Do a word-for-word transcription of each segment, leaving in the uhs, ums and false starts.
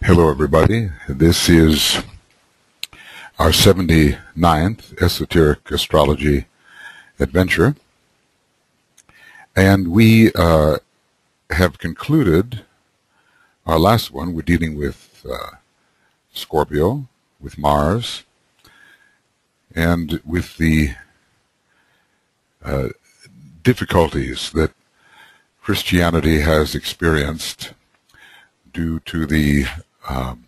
Hello everybody, this is our seventy-ninth Esoteric Astrology Adventure, and we uh, have concluded our last one. We're dealing with uh, Scorpio, with Mars, and with the uh, difficulties that Christianity has experienced due to the um,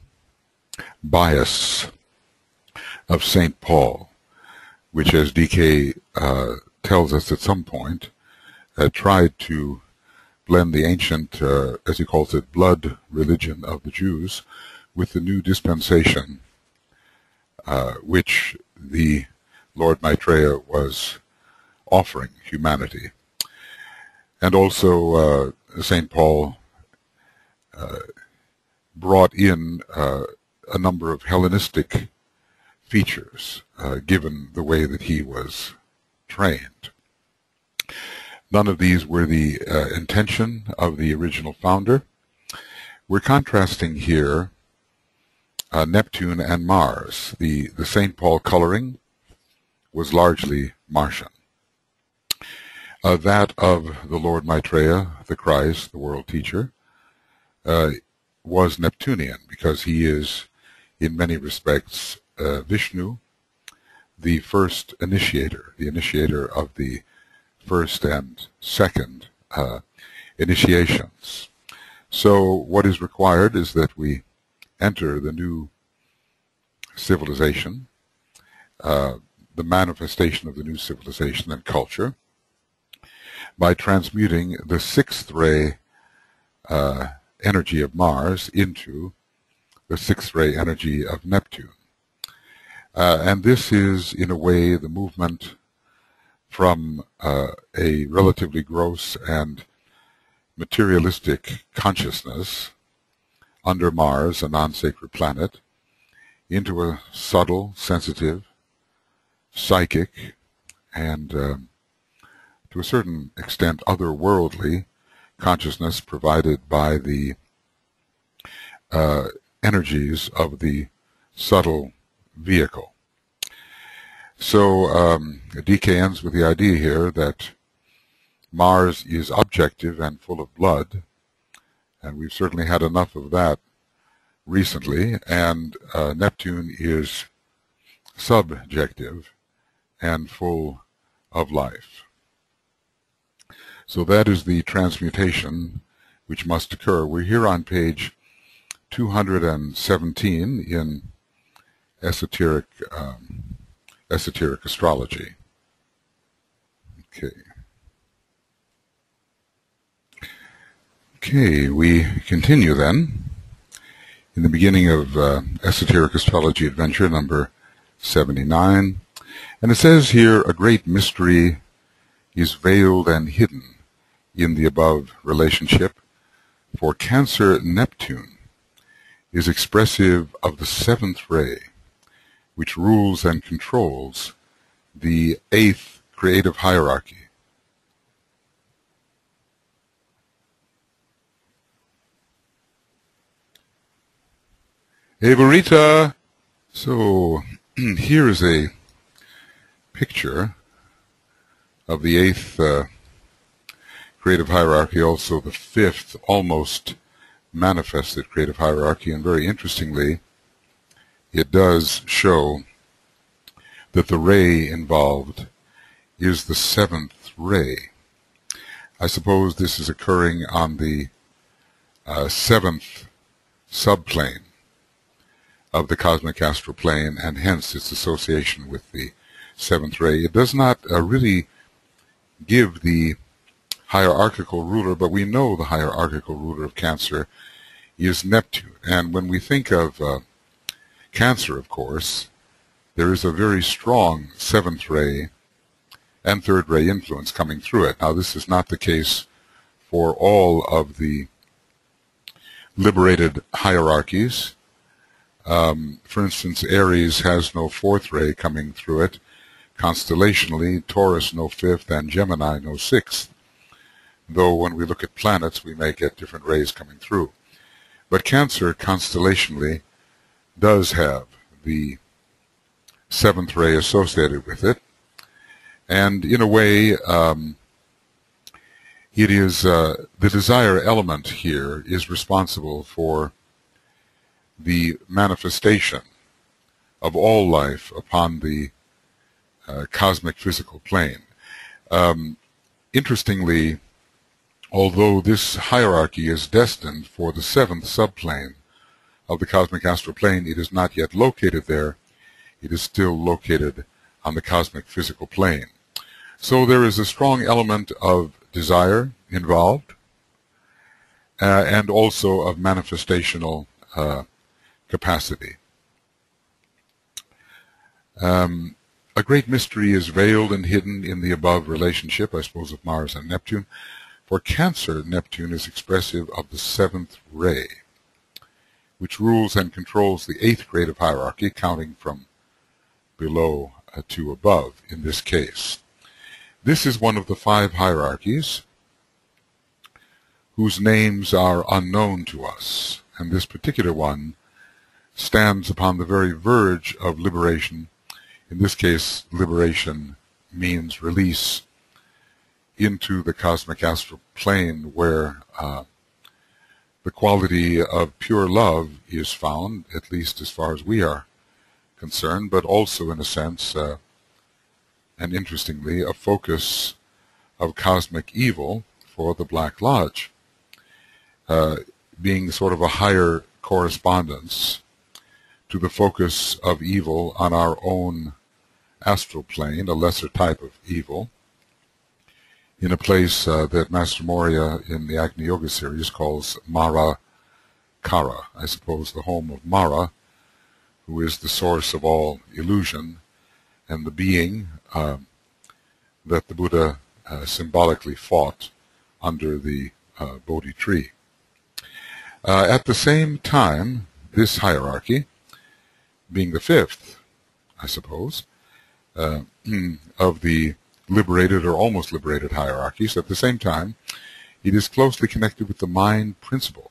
bias of Saint Paul, which, as D K uh, tells us at some point, uh, tried to blend the ancient, uh, as he calls it, blood religion of the Jews with the new dispensation, uh, which the Lord Maitreya was offering humanity. And also uh, Saint Paul uh, brought in uh, a number of Hellenistic features, uh, given the way that he was trained. None of these were the uh, intention of the original founder. We're contrasting here uh, Neptune and Mars. The, the Saint Paul coloring was largely Martian. Uh, that of the Lord Maitreya, the Christ, the world teacher, uh, was Neptunian, because he is, in many respects, uh, Vishnu, the first initiator, the initiator of the first and second uh, initiations. So what is required is that we enter the new civilization, uh, the manifestation of the new civilization and culture, by transmuting the sixth ray uh, energy of Mars into the sixth ray energy of Neptune. Uh, and this is, in a way, the movement from uh, a relatively gross and materialistic consciousness under Mars, a non-sacred planet, into a subtle, sensitive, psychic, and um, to a certain extent otherworldly consciousness provided by the uh, energies of the subtle vehicle. So um, D K ends with the idea here that Mars is objective and full of blood, and we've certainly had enough of that recently, and uh, Neptune is subjective and full of life. So that is the transmutation which must occur. We're here on page two hundred seventeen in esoteric um, esoteric astrology. Okay. Okay, we continue then in the beginning of uh, Esoteric Astrology Adventure number seventy-nine, and it says here, a great mystery is veiled and hidden in the above relationship, for Cancer Neptune is expressive of the seventh ray, which rules and controls the eighth creative hierarchy. Hey, Burita! So, here is a picture of the eighth uh, creative hierarchy, also the fifth almost manifested creative hierarchy, and very interestingly, it does show that the ray involved is the seventh ray. I suppose this is occurring on the uh, seventh subplane of the cosmic astral plane, and hence its association with the seventh ray. It does not uh, really give the hierarchical ruler, but we know the hierarchical ruler of Cancer is Neptune. And when we think of uh, Cancer, of course, there is a very strong seventh ray and third ray influence coming through it. Now, this is not the case for all of the liberated hierarchies. Um, for instance, Aries has no fourth ray coming through it. Constellationally, Taurus no fifth, and Gemini no sixth. Though when we look at planets, we may get different rays coming through. But Cancer constellationally does have the seventh ray associated with it, and in a way um, it is uh, the desire element here is responsible for the manifestation of all life upon the uh, cosmic physical plane. Um, interestingly, although this hierarchy is destined for the seventh subplane of the cosmic astral plane, it is not yet located there. It is still located on the cosmic physical plane. So there is a strong element of desire involved, uh, and also of manifestational uh, capacity. Um, a great mystery is veiled and hidden in the above relationship, I suppose, of Mars and Neptune. For Cancer, Neptune is expressive of the seventh ray, which rules and controls the eighth grade of hierarchy, counting from below uh, to above in this case. This is one of the five hierarchies whose names are unknown to us, and this particular one stands upon the very verge of liberation. In this case, liberation means release into the cosmic astral plane, where uh, the quality of pure love is found, at least as far as we are concerned, but also in a sense, uh, and interestingly, a focus of cosmic evil for the Black Lodge, uh, being sort of a higher correspondence to the focus of evil on our own astral plane, a lesser type of evil, in a place uh, that Master Moria in the Agni Yoga series calls Mara Kara, I suppose the home of Mara, who is the source of all illusion, and the being uh, that the Buddha uh, symbolically fought under the uh, Bodhi tree. Uh, at the same time, this hierarchy, being the fifth, I suppose, uh, of the liberated or almost liberated hierarchies, at the same time, it is closely connected with the mind principle,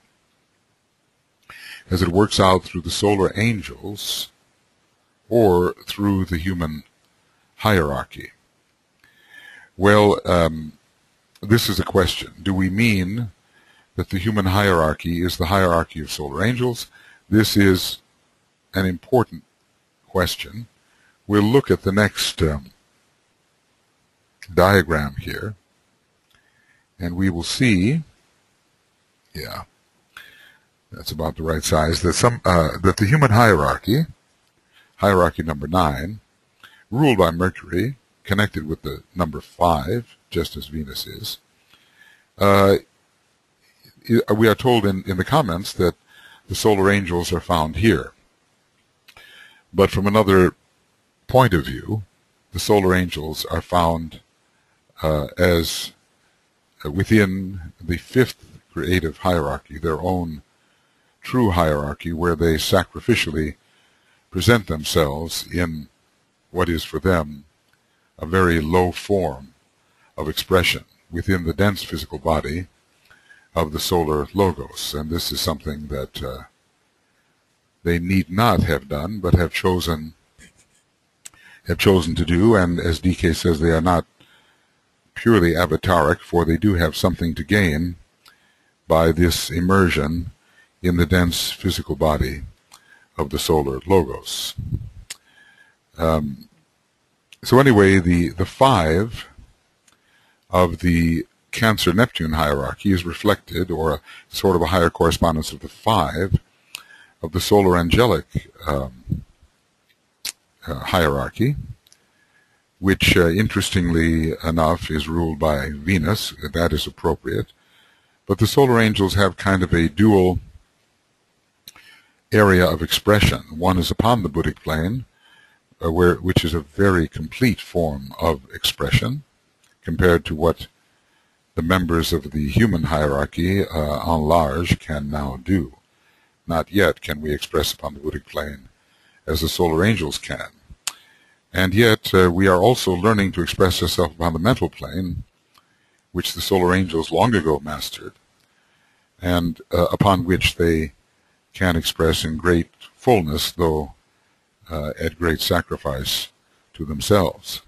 as it works out through the solar angels or through the human hierarchy. Well, um, this is a question. Do we mean that the human hierarchy is the hierarchy of solar angels? This is an important question. We'll look at the next um, diagram here, and we will see, yeah, that's about the right size, that some uh, that the human hierarchy, hierarchy number nine, ruled by Mercury, connected with the number five, just as Venus is. Uh, we are told in, in the comments that the solar angels are found here. But from another point of view, the solar angels are found uh, as uh, within the fifth creative hierarchy, their own true hierarchy, where they sacrificially present themselves in what is for them a very low form of expression within the dense physical body of the solar logos. And this is something that uh, they need not have done, but have chosen have chosen to do. And as D K says, they are not purely avataric, for they do have something to gain by this immersion in the dense physical body of the solar logos. Um, so anyway, the, the five of the Cancer-Neptune hierarchy is reflected, or a, sort of a higher correspondence of the five of the solar angelic um, uh, hierarchy, which uh, interestingly enough is ruled by Venus. That is appropriate. But the solar angels have kind of a dual area of expression. One is upon the Buddhic plane, uh, where which is a very complete form of expression compared to what the members of the human hierarchy uh, en large can now do. Not yet can we express upon the Buddhic plane as the solar angels can. And yet uh, we are also learning to express ourselves upon the mental plane, which the solar angels long ago mastered, and uh, upon which they can express in great fullness, though uh, at great sacrifice to themselves.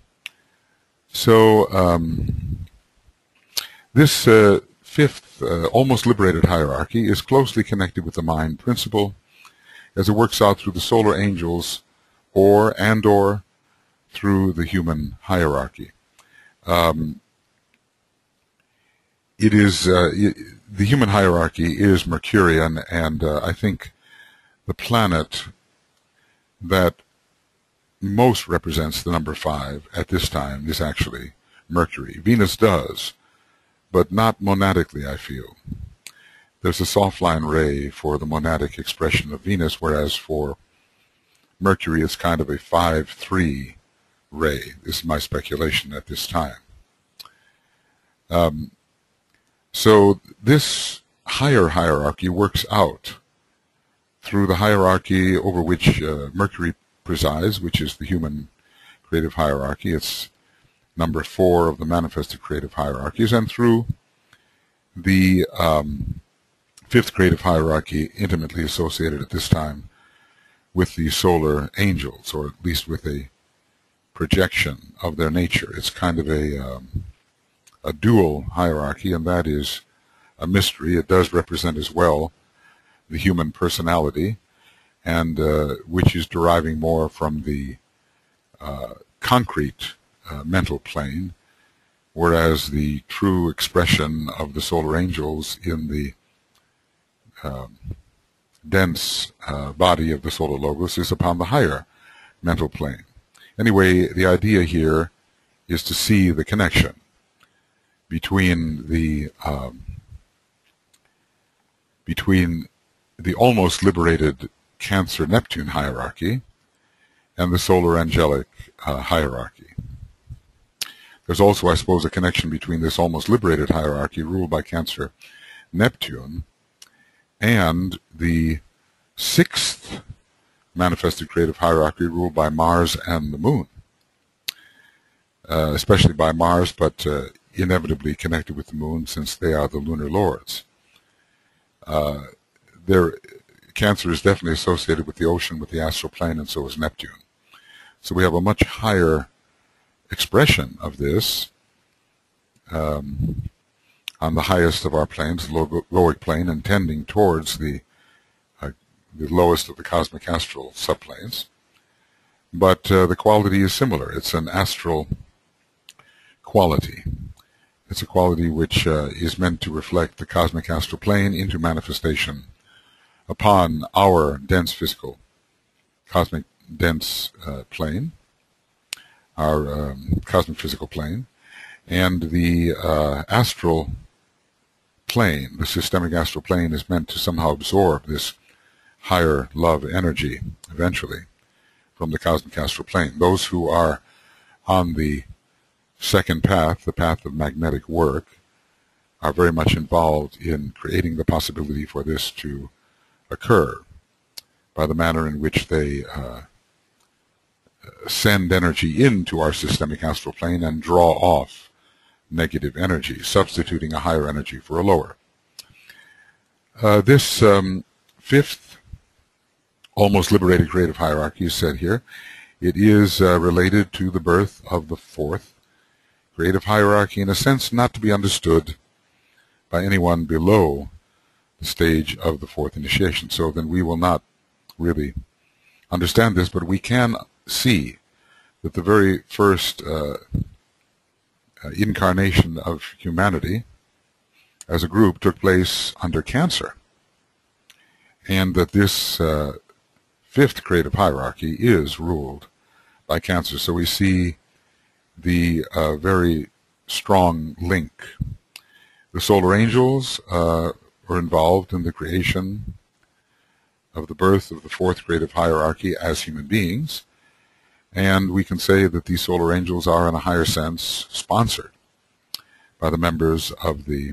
So um, this uh, fifth, uh, almost liberated hierarchy is closely connected with the mind principle as it works out through the solar angels or and or through the human hierarchy. Um, it is uh, it, the human hierarchy is Mercurian, and uh, I think the planet that most represents the number five at this time is actually Mercury. Venus does, but not monadically, I feel. There's a soft line ray for the monadic expression of Venus, whereas for Mercury it's kind of a five three ray. This is my speculation at this time. Um, so this higher hierarchy works out through the hierarchy over which uh, Mercury presides, which is the human creative hierarchy. It's number four of the manifested creative hierarchies, and through the um, fifth creative hierarchy, intimately associated at this time with the solar angels, or at least with a projection of their nature. It's kind of a um, a dual hierarchy, and that is a mystery. It does represent as well the human personality, and uh, which is deriving more from the uh, concrete uh, mental plane, whereas the true expression of the solar angels in the um, dense uh, body of the solar logos is upon the higher mental plane. Anyway, the idea here is to see the connection between the um, between the almost liberated Cancer-Neptune hierarchy and the solar angelic uh, hierarchy. There's also, I suppose, a connection between this almost liberated hierarchy ruled by Cancer-Neptune and the sixth manifested creative hierarchy ruled by Mars and the Moon, uh, especially by Mars, but uh, inevitably connected with the Moon since they are the lunar lords. Uh, their Cancer is definitely associated with the ocean, with the astral plane, and so is Neptune. So we have a much higher expression of this um, on the highest of our planes, the lowic plane, and tending towards the uh, the lowest of the cosmic astral subplanes. But uh, the quality is similar. It's an astral quality. It's a quality which uh, is meant to reflect the cosmic astral plane into manifestation upon our dense physical, cosmic dense uh, plane, our um, cosmic physical plane, and the uh, astral plane, the systemic astral plane, is meant to somehow absorb this higher love energy eventually from the cosmic astral plane. Those who are on the second path, the path of magnetic work, are very much involved in creating the possibility for this to occur by the manner in which they uh, send energy into our systemic astral plane and draw off negative energy, substituting a higher energy for a lower. Uh, this um, fifth almost liberated creative hierarchy is said here. It is uh, related to the birth of the fourth creative hierarchy, in a sense not to be understood by anyone below the stage of the fourth initiation. So then we will not really understand this, but we can see that the very first uh, uh, incarnation of humanity as a group took place under Cancer, and that this uh, fifth creative hierarchy is ruled by Cancer. So we see the uh, very strong link. The solar angels uh, were involved in the creation of the birth of the fourth creative hierarchy as human beings, and we can say that these solar angels are, in a higher sense, sponsored by the members of the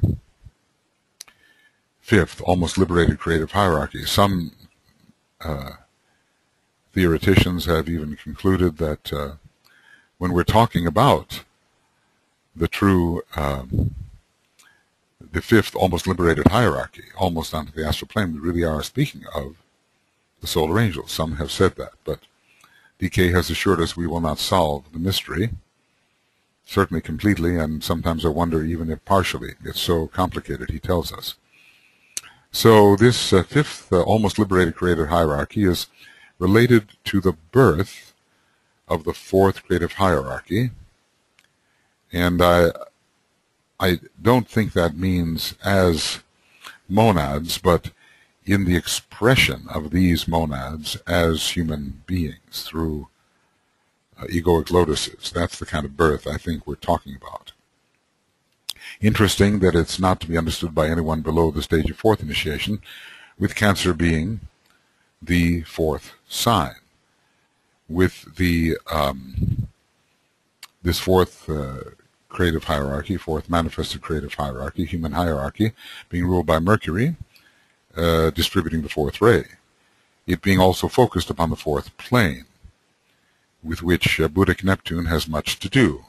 fifth, almost liberated creative hierarchy. Some uh, theoreticians have even concluded that uh, when we're talking about the true um, the fifth almost liberated hierarchy, almost onto the astral plane, we really are speaking of the solar angels. Some have said that, but D K has assured us we will not solve the mystery, certainly completely, and sometimes I wonder even if partially. It's so complicated, he tells us. So this uh, fifth uh, almost liberated creative hierarchy is related to the birth of the fourth creative hierarchy, and I I don't think that means as monads, but in the expression of these monads as human beings through uh, egoic lotuses. That's the kind of birth I think we're talking about. Interesting that it's not to be understood by anyone below the stage of fourth initiation, with Cancer being the fourth sign. With the um, this fourth uh, creative hierarchy, fourth manifested creative hierarchy, human hierarchy, being ruled by Mercury, uh, distributing the fourth ray. It being also focused upon the fourth plane, with which uh, Buddhic Neptune has much to do.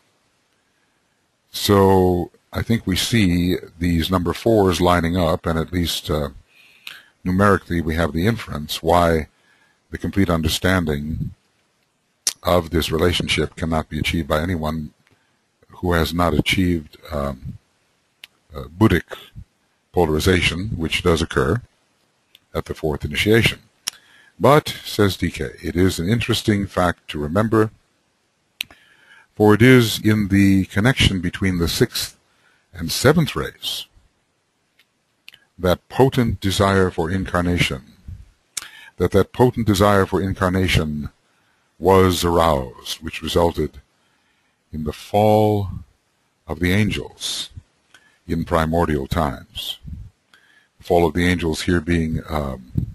So I think we see these number fours lining up, and at least uh, numerically we have the inference why the complete understanding of this relationship cannot be achieved by anyone who has not achieved um, uh, Buddhic polarization, which does occur at the fourth initiation. But, says D K, it is an interesting fact to remember, for it is in the connection between the sixth and seventh rays that potent desire for incarnation, that that potent desire for incarnation was aroused, which resulted in the fall of the angels in primordial times. The fall of the angels here being um,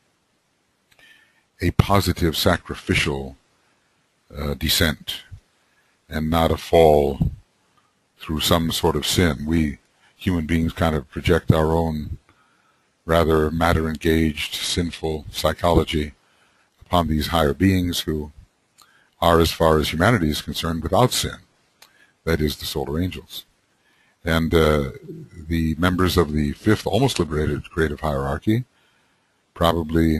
a positive sacrificial uh, descent, and not a fall through some sort of sin. We human beings kind of project our own rather matter-engaged, sinful psychology upon these higher beings who are, as far as humanity is concerned, without sin. That is, the solar angels. And uh, the members of the fifth almost liberated creative hierarchy, probably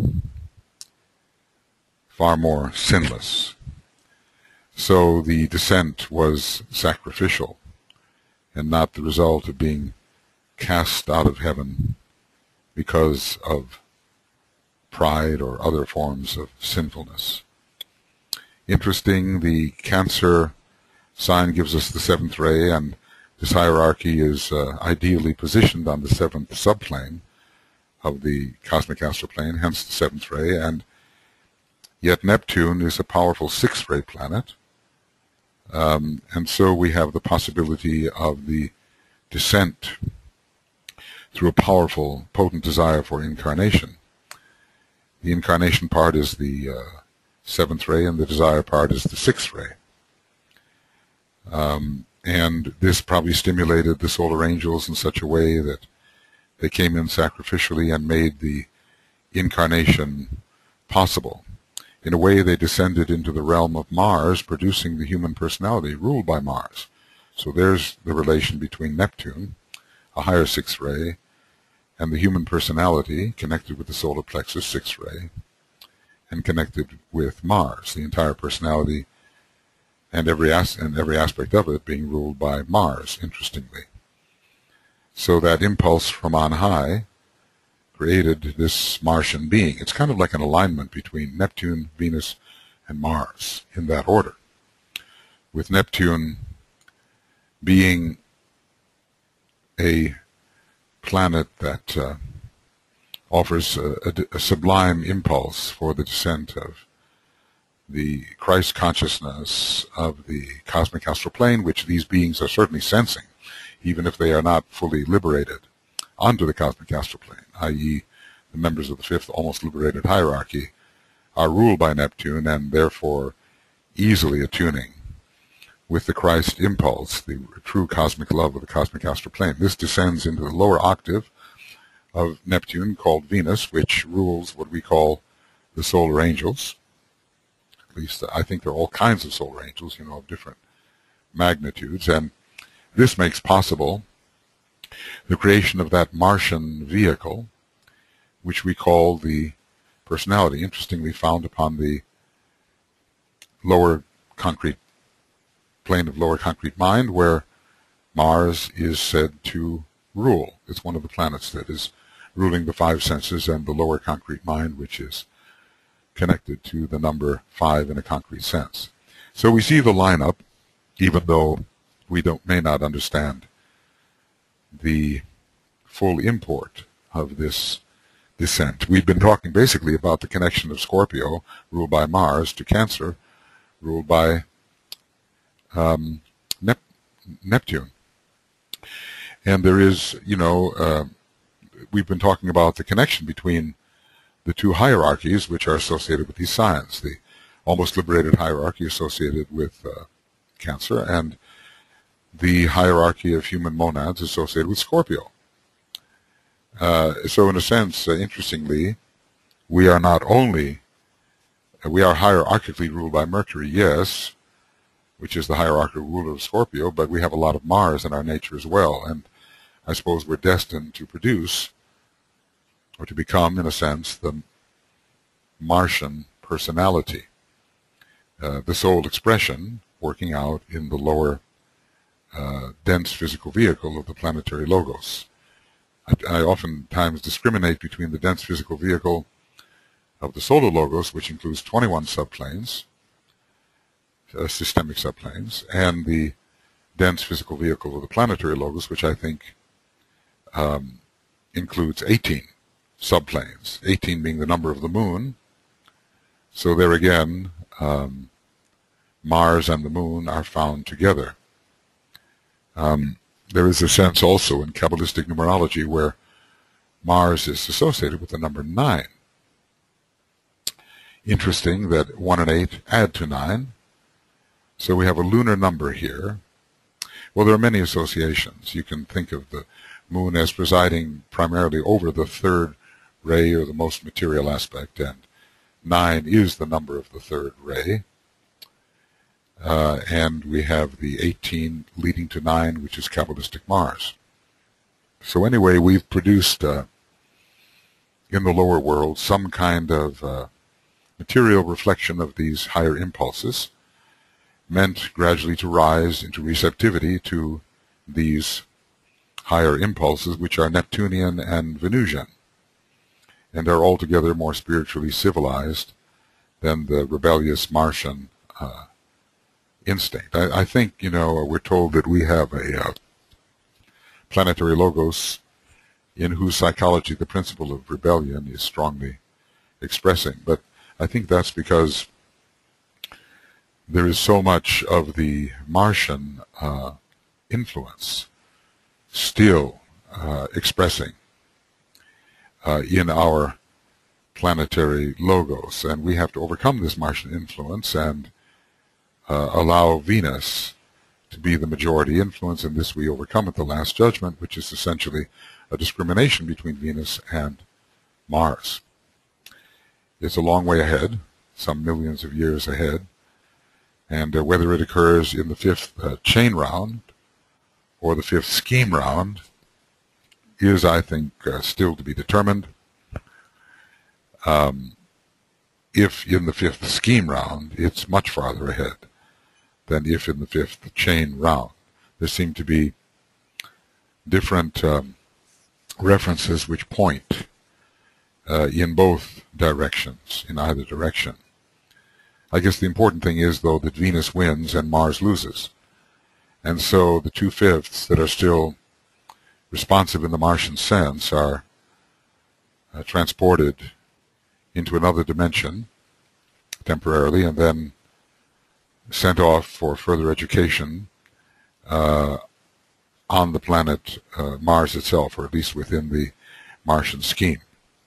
far more sinless. So the descent was sacrificial and not the result of being cast out of heaven because of pride or other forms of sinfulness. Interesting, the Cancer sign gives us the seventh ray, and this hierarchy is uh, ideally positioned on the seventh subplane of the cosmic astral plane, hence the seventh ray, and yet Neptune is a powerful sixth ray planet, um, and so we have the possibility of the descent through a powerful, potent desire for incarnation. The incarnation part is the uh, seventh ray, and the desire part is the sixth ray. Um, and this probably stimulated the solar angels in such a way that they came in sacrificially and made the incarnation possible. In a way, they descended into the realm of Mars, producing the human personality ruled by Mars. So there's the relation between Neptune, a higher sixth ray, and the human personality connected with the solar plexus, sixth ray, and connected with Mars, the entire personality and every, as and every aspect of it being ruled by Mars, interestingly. So that impulse from on high created this Martian being. It's kind of like an alignment between Neptune, Venus, and Mars in that order, with Neptune being a planet that uh, offers a, a, a sublime impulse for the descent of the Christ consciousness of the cosmic astral plane, which these beings are certainly sensing, even if they are not fully liberated onto the cosmic astral plane, that is the members of the fifth almost liberated hierarchy are ruled by Neptune and therefore easily attuning with the Christ impulse, the true cosmic love of the cosmic astral plane. This descends into the lower octave of Neptune, called Venus, which rules what we call the solar angels. At least I think there are all kinds of solar angels, you know, of different magnitudes, and this makes possible the creation of that Martian vehicle, which we call the personality, interestingly found upon the lower concrete plane of lower concrete mind, where Mars is said to rule. It's one of the planets that is ruling the five senses and the lower concrete mind, which is connected to the number five in a concrete sense. So we see the lineup, even though we don't may not understand the full import of this descent. We've been talking basically about the connection of Scorpio, ruled by Mars, to Cancer, ruled by um, Nep Neptune. And there is, you know, uh, we've been talking about the connection between the two hierarchies which are associated with these signs, the almost liberated hierarchy associated with uh, Cancer, and the hierarchy of human monads associated with Scorpio. Uh, so in a sense, uh, interestingly, we are not only, uh, we are hierarchically ruled by Mercury, yes, which is the hierarchical ruler of Scorpio, but we have a lot of Mars in our nature as well, and I suppose we're destined to produce, or to become, in a sense, the Martian personality, uh, the soul expression working out in the lower uh, dense physical vehicle of the planetary logos. I, I oftentimes discriminate between the dense physical vehicle of the solar logos, which includes twenty-one subplanes, uh, systemic subplanes, and the dense physical vehicle of the planetary logos, which I think um, includes eighteen subplanes, eighteen being the number of the moon. So there again, um, Mars and the moon are found together. Um, there is a sense also in Kabbalistic numerology where Mars is associated with the number nine. Interesting that one and eight add to nine. So we have a lunar number here. Well, there are many associations. You can think of the moon as presiding primarily over the third ray, or the most material aspect, and nine is the number of the third ray. Uh, and we have the eighteen leading to nine, which is Kabbalistic Mars. So anyway, we've produced uh, in the lower world some kind of uh, material reflection of these higher impulses, meant gradually to rise into receptivity to these higher impulses, which are Neptunian and Venusian, and are altogether more spiritually civilized than the rebellious Martian uh, instinct. I, I think, you know, we're told that we have a uh, planetary logos in whose psychology the principle of rebellion is strongly expressing, but I think that's because there is so much of the Martian uh, influence still uh, expressing uh, in our planetary logos, and we have to overcome this Martian influence and uh, allow Venus to be the majority influence, and this we overcome at the Last Judgment, which is essentially a discrimination between Venus and Mars. It's a long way ahead, some millions of years ahead, and uh, whether it occurs in the fifth uh, chain round or the fifth scheme round is, I think, uh, still to be determined. Um, if in the fifth scheme round, it's much farther ahead than if in the fifth chain round. There seem to be different um, references which point uh, in both directions, in either direction. I guess the important thing is, though, that Venus wins and Mars loses. And so the two-fifths that are still responsive in the Martian sense are uh, transported into another dimension temporarily and then sent off for further education uh, on the planet uh, Mars itself, or at least within the Martian scheme.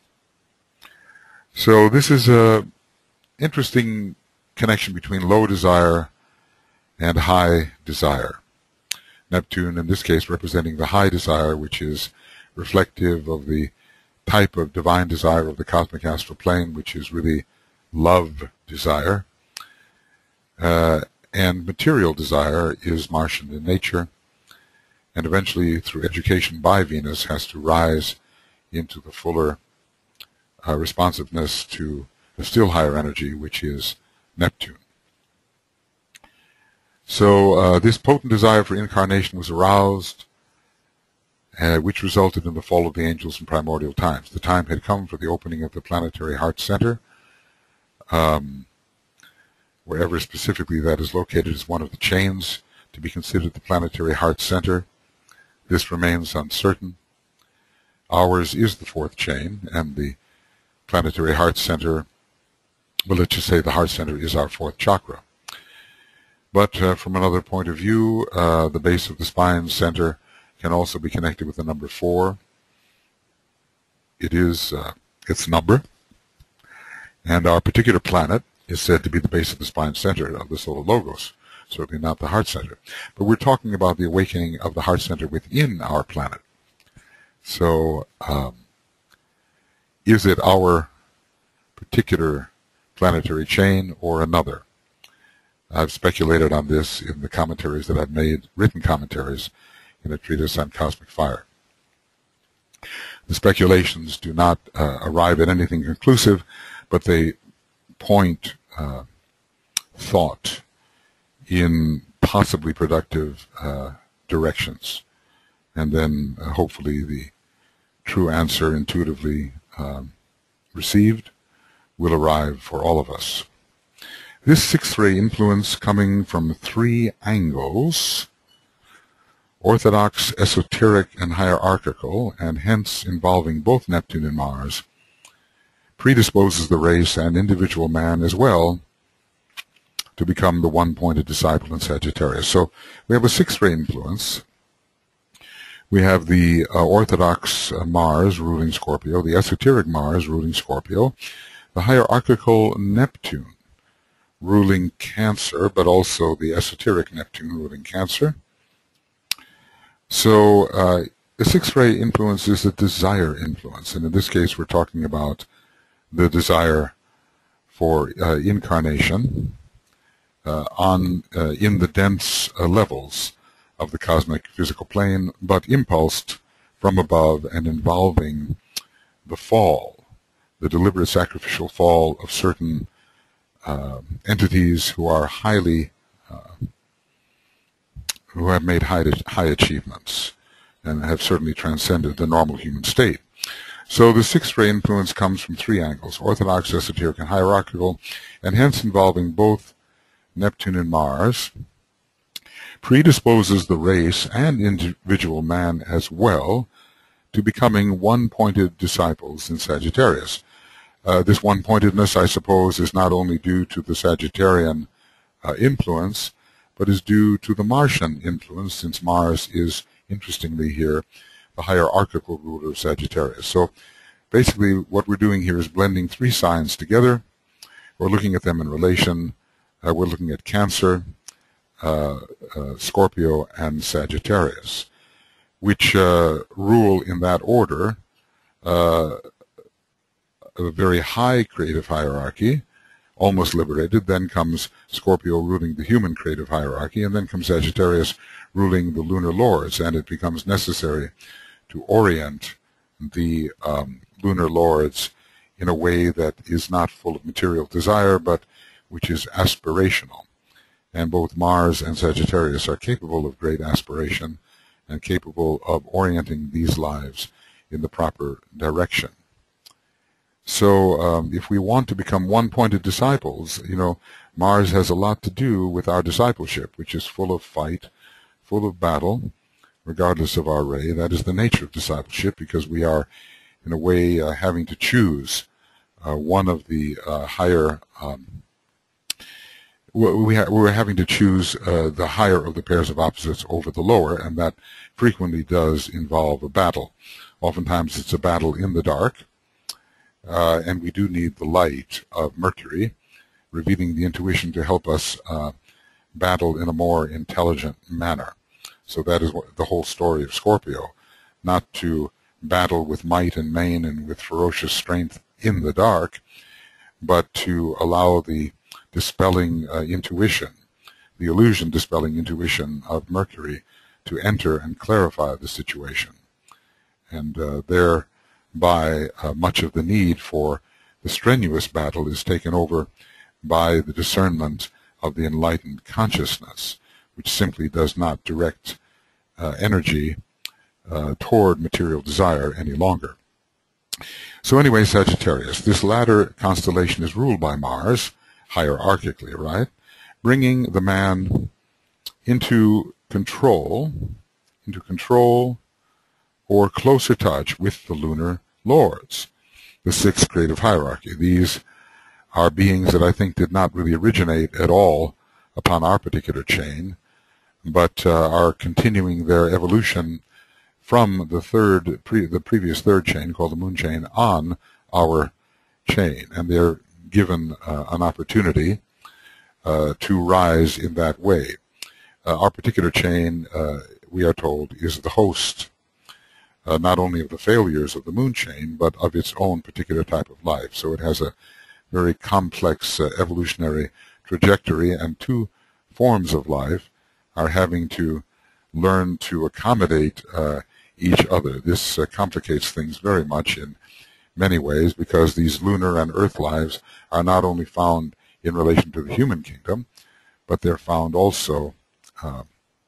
So this is a interesting connection between low desire and high desire. Neptune, in this case, representing the high desire, which is reflective of the type of divine desire of the cosmic astral plane, which is really love desire. Uh, and material desire is Martian in nature. and eventually through education by Venus has to rise into the fuller uh, responsiveness to a still higher energy, which is Neptune. So uh, this potent desire for incarnation was aroused, uh, which resulted in the fall of the angels in primordial times. The time had come for the opening of the planetary heart center. Um, wherever specifically that is located is one of the chains to be considered the planetary heart center. This remains uncertain. Ours is the fourth chain, and the planetary heart center, well, let's just say the heart center is our fourth chakra. But uh, from another point of view, uh, the base of the spine center can also be connected with the number four. It is uh, its number. And our particular planet is said to be the base of the spine center of the solar logos, certainly not the heart center. But we're talking about the awakening of the heart center within our planet. So um, is it our particular planetary chain or another? I've speculated on this in the commentaries that I've made, written commentaries, in a treatise on cosmic fire. The speculations do not uh, arrive at anything conclusive, but they point uh, thought in possibly productive uh, directions. And then uh, hopefully the true answer intuitively um, received will arrive for all of us. This sixth ray influence coming from three angles, orthodox, esoteric, and hierarchical, and hence involving both Neptune and Mars, predisposes the race and individual man as well to become the one-pointed disciple in Sagittarius. So we have a sixth ray influence. We have the uh, orthodox uh, Mars ruling Scorpio, the esoteric Mars ruling Scorpio, the hierarchical Neptune ruling Cancer, but also the esoteric Neptune ruling Cancer. So uh, the sixth ray influence is the desire influence, and in this case we're talking about the desire for uh, incarnation uh, on uh, in the dense uh, levels of the cosmic physical plane, but impulsed from above and involving the fall, the deliberate sacrificial fall of certain uh, entities who are highly, uh, who have made high, high achievements and have certainly transcended the normal human state. So the sixth ray influence comes from three angles, orthodox, esoteric, and hierarchical, and hence involving both Neptune and Mars, predisposes the race and individual man as well to becoming one-pointed disciples in Sagittarius. Uh, this one-pointedness, I suppose, is not only due to the Sagittarian uh, influence, but is due to the Martian influence, since Mars is, interestingly here, the hierarchical ruler of Sagittarius. So basically what we're doing here is blending three signs together. We're looking at them in relation. Uh, we're looking at Cancer, uh, uh, Scorpio, and Sagittarius, which uh, rule in that order uh, a very high creative hierarchy, almost liberated. Then comes Scorpio ruling the human creative hierarchy, and then comes Sagittarius ruling the lunar lords, and it becomes necessary to orient the um, lunar lords in a way that is not full of material desire, but which is aspirational. And both Mars and Sagittarius are capable of great aspiration and capable of orienting these lives in the proper direction. So um, if we want to become one-pointed disciples, you know, Mars has a lot to do with our discipleship, which is full of fight, full of battle, regardless of our ray. That is the nature of discipleship, because we are, in a way, uh, having to choose uh, one of the uh, higher, um, we ha we're having to choose uh, the higher of the pairs of opposites over the lower, and that frequently does involve a battle. Oftentimes it's a battle in the dark, uh, and we do need the light of Mercury, revealing the intuition to help us uh, battle in a more intelligent manner. So that is what the whole story of Scorpio, not to battle with might and main and with ferocious strength in the dark, but to allow the dispelling uh, intuition, the illusion dispelling intuition of Mercury to enter and clarify the situation. And uh, thereby uh, much of the need for the strenuous battle is taken over by the discernment of the enlightened consciousness, which simply does not direct uh, energy uh, toward material desire any longer. So anyway, Sagittarius, this latter constellation is ruled by Mars, hierarchically, right? Bringing the man into control, into control or closer touch with the lunar lords, the sixth creative hierarchy. These are beings that I think did not really originate at all upon our particular chain, but uh, are continuing their evolution from the third, pre the previous third chain, called the moon chain, on our chain. And they're given uh, an opportunity uh, to rise in that way. Uh, our particular chain, uh, we are told, is the host, uh, not only of the failures of the moon chain, but of its own particular type of life. So it has a very complex uh, evolutionary trajectory, and two forms of life are having to learn to accommodate uh, each other. This uh, complicates things very much in many ways, because these lunar and earth lives are not only found in relation to the human kingdom, but they're found also uh,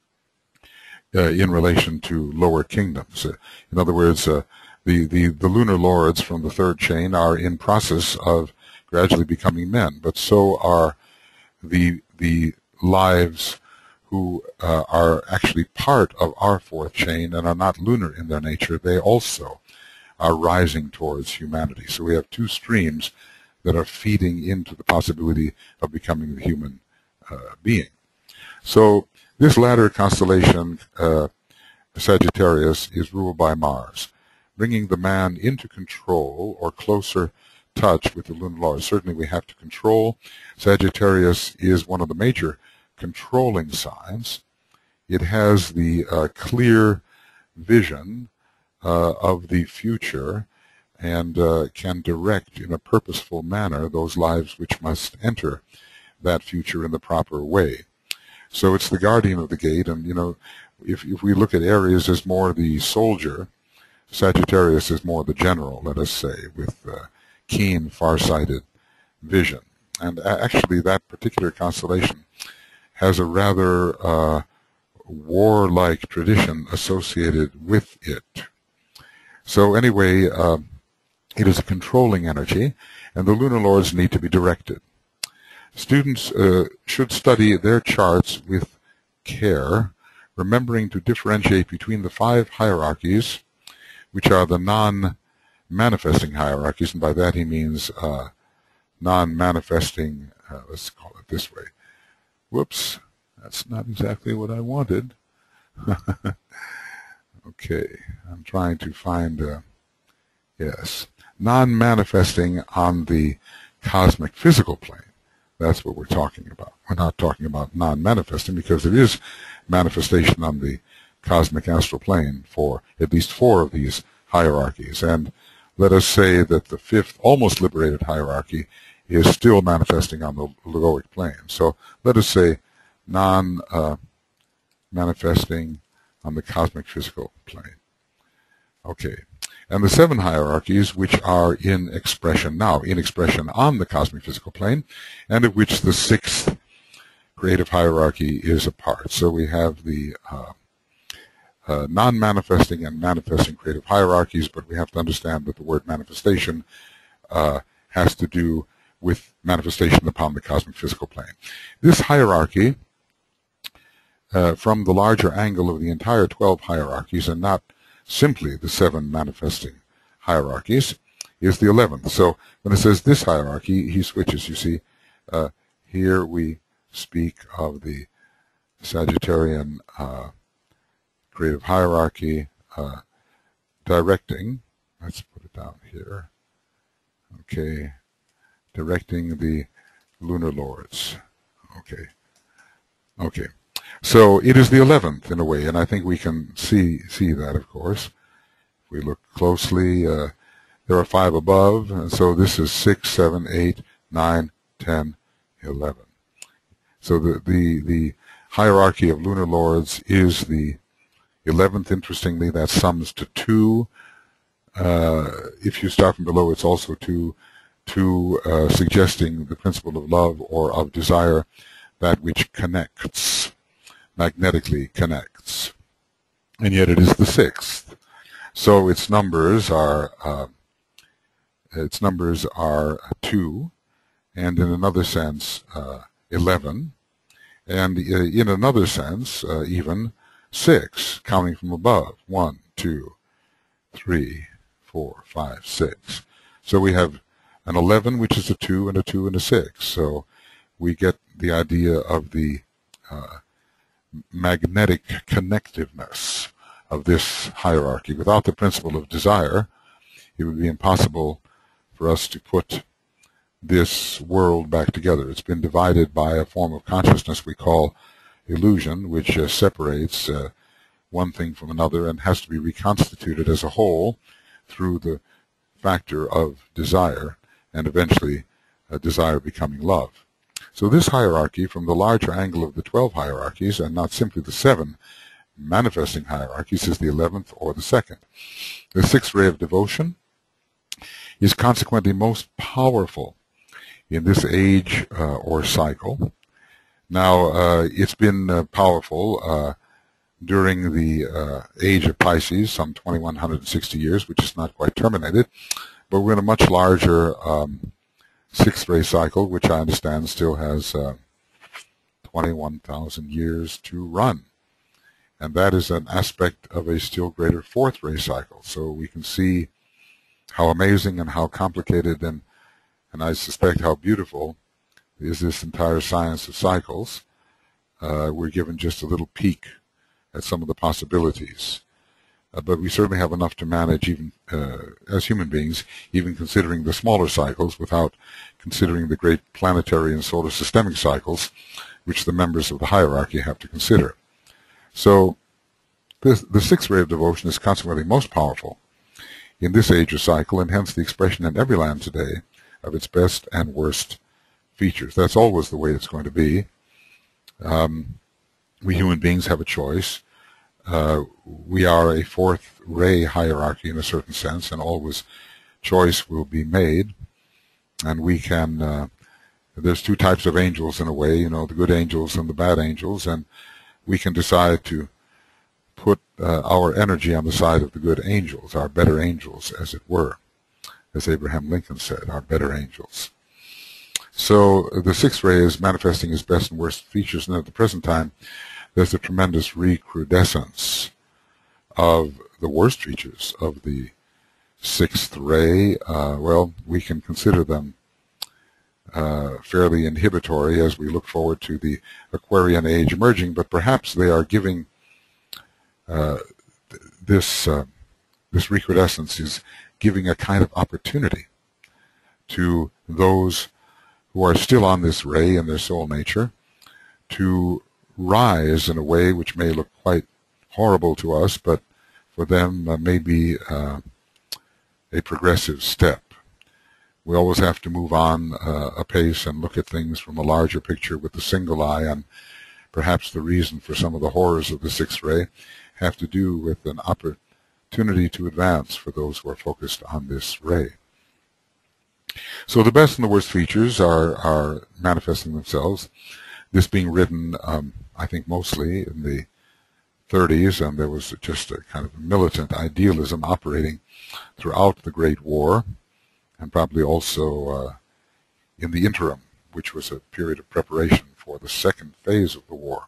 uh, in relation to lower kingdoms. Uh, in other words, uh, the, the, the lunar lords from the third chain are in process of gradually becoming men, but so are the, the lives who uh, are actually part of our fourth chain and are not lunar in their nature. They also are rising towards humanity. So we have two streams that are feeding into the possibility of becoming the human uh, being. So this latter constellation, uh, Sagittarius, is ruled by Mars, bringing the man into control or closer touch with the lunar lords. Certainly we have to control. Sagittarius is one of the major controlling signs. It has the uh, clear vision uh, of the future, and uh, can direct in a purposeful manner those lives which must enter that future in the proper way. So it's the guardian of the gate, and you know, if, if we look at Aries as more the soldier, Sagittarius is more the general, let us say, with uh, keen, far-sighted vision. And actually that particular constellation has a rather uh, warlike tradition associated with it. So anyway, uh, it is a controlling energy, and the lunar lords need to be directed. Students uh, should study their charts with care, remembering to differentiate between the five hierarchies, which are the non-manifesting hierarchies, and by that he means uh, non-manifesting, uh, let's call it this way. Whoops, that's not exactly what I wanted. Okay, I'm trying to find, uh, yes, non-manifesting on the cosmic physical plane. That's what we're talking about. We're not talking about non-manifesting, because there is manifestation on the cosmic astral plane for at least four of these hierarchies. And let us say that the fifth, almost liberated hierarchy is still manifesting on the logoic plane. So let us say non-manifesting uh, on the cosmic physical plane. Okay. And the seven hierarchies, which are in expression now, in expression on the cosmic physical plane, and of which the sixth creative hierarchy is a part. So we have the uh, uh, non-manifesting and manifesting creative hierarchies, but we have to understand that the word manifestation uh, has to do with manifestation upon the cosmic physical plane. This hierarchy, uh, from the larger angle of the entire twelve hierarchies, and not simply the seven manifesting hierarchies, is the eleventh. So when it says this hierarchy, he switches. You see, uh, here we speak of the Sagittarian uh, creative hierarchy uh, directing. Let's put it down here. Okay, directing the lunar lords. Okay, okay. So it is the eleventh in a way, and I think we can see see that, of course. If we look closely, uh, there are five above, and so this is six, seven, eight, nine, ten, eleven. So the, the, the hierarchy of lunar lords is the eleventh, interestingly, that sums to two. Uh, if you start from below, it's also two, two uh, suggesting the principle of love or of desire, that which connects, magnetically connects. And yet it is the sixth. So its numbers are uh, its numbers are two, and in another sense uh, eleven, and uh, in another sense uh, even six, counting from above. One, two, three, four, five, six. So we have an eleven, which is a two, and a two, and a six. So we get the idea of the uh, magnetic connectiveness of this hierarchy. Without the principle of desire, it would be impossible for us to put this world back together. It's been divided by a form of consciousness we call illusion, which uh, separates uh, one thing from another and has to be reconstituted as a whole through the factor of desire, and eventually uh, desire becoming love. So this hierarchy, from the larger angle of the twelve hierarchies, and not simply the seven manifesting hierarchies, is the eleventh or the second. The sixth ray of devotion is consequently most powerful in this age uh, or cycle. Now, uh, it's been uh, powerful uh, during the uh, age of Pisces, some two thousand one hundred sixty years, which is not quite terminated, but we're in a much larger um, sixth ray cycle, which I understand still has uh, twenty-one thousand years to run. And that is an aspect of a still greater fourth ray cycle. So we can see how amazing and how complicated and, and I suspect how beautiful is this entire science of cycles. Uh, we're given just a little peek at some of the possibilities. Uh, but we certainly have enough to manage, even uh, as human beings, even considering the smaller cycles without considering the great planetary and solar systemic cycles which the members of the hierarchy have to consider. So this, the sixth ray of devotion is consequently most powerful in this age or cycle, and hence the expression in every land today of its best and worst features. That's always the way it's going to be. Um, we human beings have a choice. Uh, we are a fourth ray hierarchy in a certain sense, and always choice will be made. And we can, uh, there's two types of angels in a way, you know, the good angels and the bad angels, and we can decide to put uh, our energy on the side of the good angels, our better angels, as it were, as Abraham Lincoln said, our better angels. So the sixth ray is manifesting its best and worst features, and at the present time, there's a tremendous recrudescence of the worst features of the sixth ray. Uh, well, we can consider them uh, fairly inhibitory as we look forward to the Aquarian age emerging, but perhaps they are giving uh, th this uh, this recrudescence is giving a kind of opportunity to those who are still on this ray in their soul nature to rise in a way which may look quite horrible to us, but for them uh, may be uh, a progressive step. We always have to move on uh, a pace and look at things from a larger picture with the single eye, and perhaps the reason for some of the horrors of the sixth ray have to do with an opportunity to advance for those who are focused on this ray. So the best and the worst features are, are manifesting themselves. This being written, um, I think, mostly in the thirties, and there was just a kind of militant idealism operating throughout the Great War, and probably also uh, in the interim, which was a period of preparation for the second phase of the war,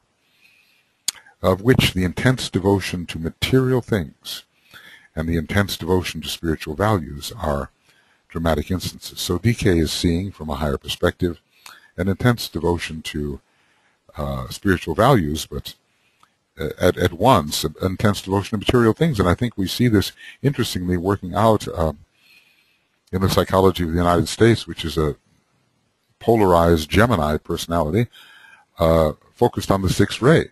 of which the intense devotion to material things and the intense devotion to spiritual values are dramatic instances. So D K is seeing, from a higher perspective, an intense devotion to uh, spiritual values, but uh, at, at once an intense devotion to material things. And I think we see this, interestingly, working out uh, in the psychology of the United States, which is a polarized Gemini personality uh, focused on the sixth ray.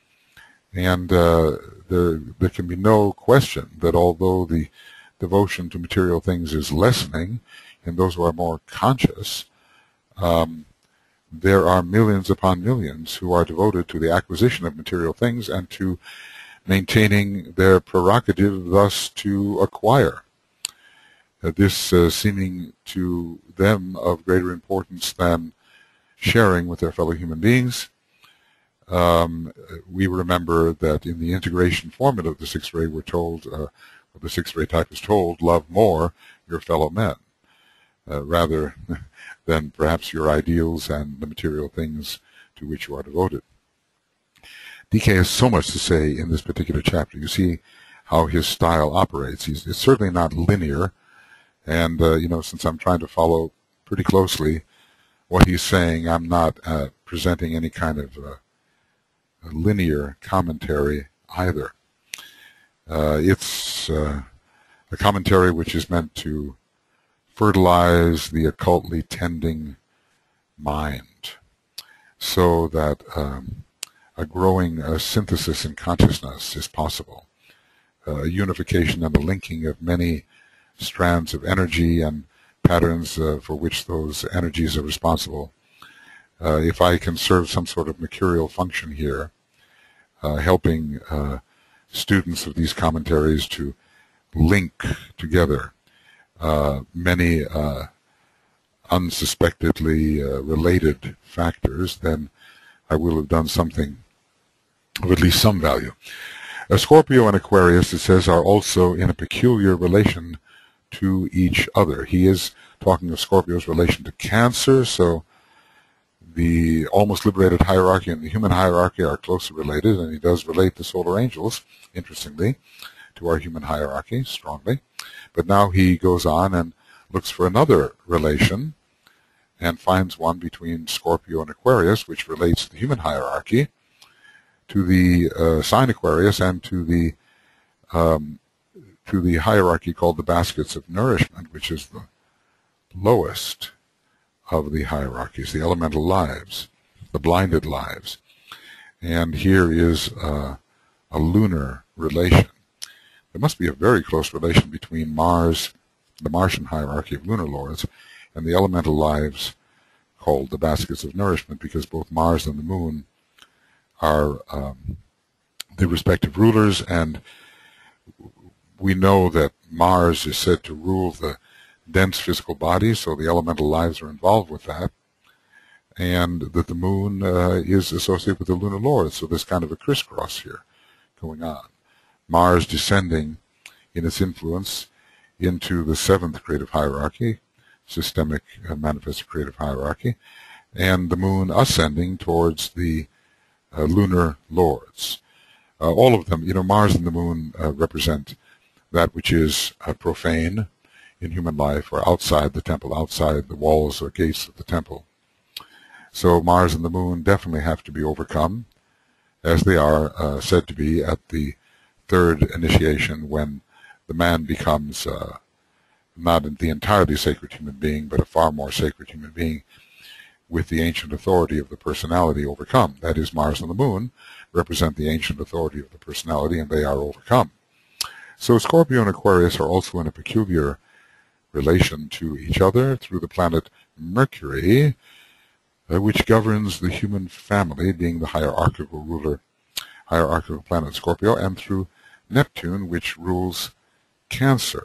And uh, there, there can be no question that although the devotion to material things is lessening in those who are more conscious, um, there are millions upon millions who are devoted to the acquisition of material things and to maintaining their prerogative thus to acquire. Uh, this uh, seeming to them of greater importance than sharing with their fellow human beings. Um, we remember that in the integration formula of the sixth ray, we're told, uh, the sixth ray type is told, love more your fellow men, uh, rather than perhaps your ideals and the material things to which you are devoted. D K has so much to say in this particular chapter. You see how his style operates. He's, it's certainly not linear, and, uh, you know, since I'm trying to follow pretty closely what he's saying, I'm not uh, presenting any kind of uh, linear commentary either. Uh, it's uh, a commentary which is meant to fertilize the occultly tending mind so that um, a growing uh, synthesis in consciousness is possible, uh, a unification and a linking of many strands of energy and patterns uh, for which those energies are responsible. Uh, if I can serve some sort of mercurial function here, uh, helping uh, students of these commentaries to link together uh, many uh, unsuspectedly uh, related factors, then I will have done something of at least some value. Uh, Scorpio and Aquarius, it says, are also in a peculiar relation to each other. He is talking of Scorpio's relation to Cancer, so the almost liberated hierarchy and the human hierarchy are closely related, and he does relate the solar angels, interestingly, to our human hierarchy strongly. But now he goes on and looks for another relation and finds one between Scorpio and Aquarius, which relates the human hierarchy to the uh, sign Aquarius and to the um, to the hierarchy called the baskets of nourishment, which is the lowest of the hierarchies, the elemental lives, the blinded lives. And here is uh, a lunar relation. There must be a very close relation between Mars, the Martian hierarchy of lunar lords, and the elemental lives called the baskets of nourishment, because both Mars and the Moon are um, the respective rulers, and we know that Mars is said to rule the dense physical body, so the elemental lives are involved with that, and that the Moon uh, is associated with the lunar lords, so there's kind of a crisscross here going on. Mars descending in its influence into the seventh creative hierarchy, systemic uh, manifested creative hierarchy, and the Moon ascending towards the uh, lunar lords. Uh, all of them, you know, Mars and the Moon uh, represent that which is uh, profane in human life, or outside the temple, outside the walls or gates of the temple. So Mars and the Moon definitely have to be overcome, as they are uh, said to be at the third initiation, when the man becomes uh, not the entirely sacred human being, but a far more sacred human being, with the ancient authority of the personality overcome. That is, Mars and the Moon represent the ancient authority of the personality, and they are overcome. So Scorpio and Aquarius are also in a peculiar relation to each other through the planet Mercury, uh, which governs the human family, being the hierarchical ruler, hierarchical planet Scorpio, and through Neptune, which rules Cancer,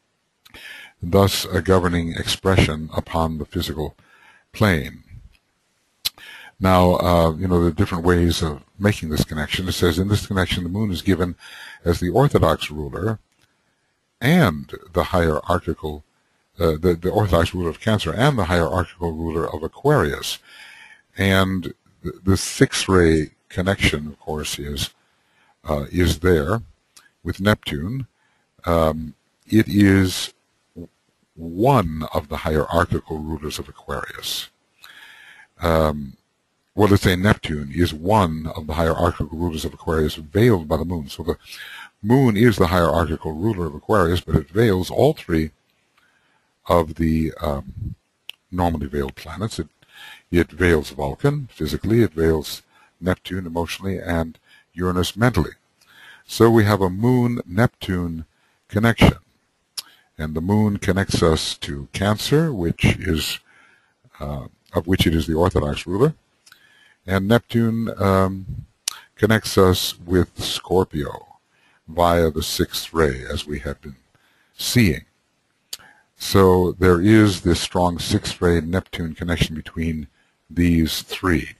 thus a governing expression upon the physical plane. Now, uh, you know, the different ways of making this connection. It says in this connection, the Moon is given as the orthodox ruler and the hierarchical, uh, the, the orthodox ruler of Cancer and the hierarchical ruler of Aquarius. And the, the six-ray connection, of course, is uh, is there with Neptune. Um, it is one of the hierarchical rulers of Aquarius. Um, well, let's say Neptune is one of the hierarchical rulers of Aquarius, veiled by the Moon. So the Moon is the hierarchical ruler of Aquarius, but it veils all three of the um, normally veiled planets. It, it veils Vulcan physically, it veils Neptune emotionally, and Uranus mentally. So we have a Moon-Neptune connection. And the Moon connects us to Cancer, which is uh, of which it is the orthodox ruler, and Neptune um, connects us with Scorpio via the sixth ray, as we have been seeing. So there is this strong sixth ray Neptune connection between these three.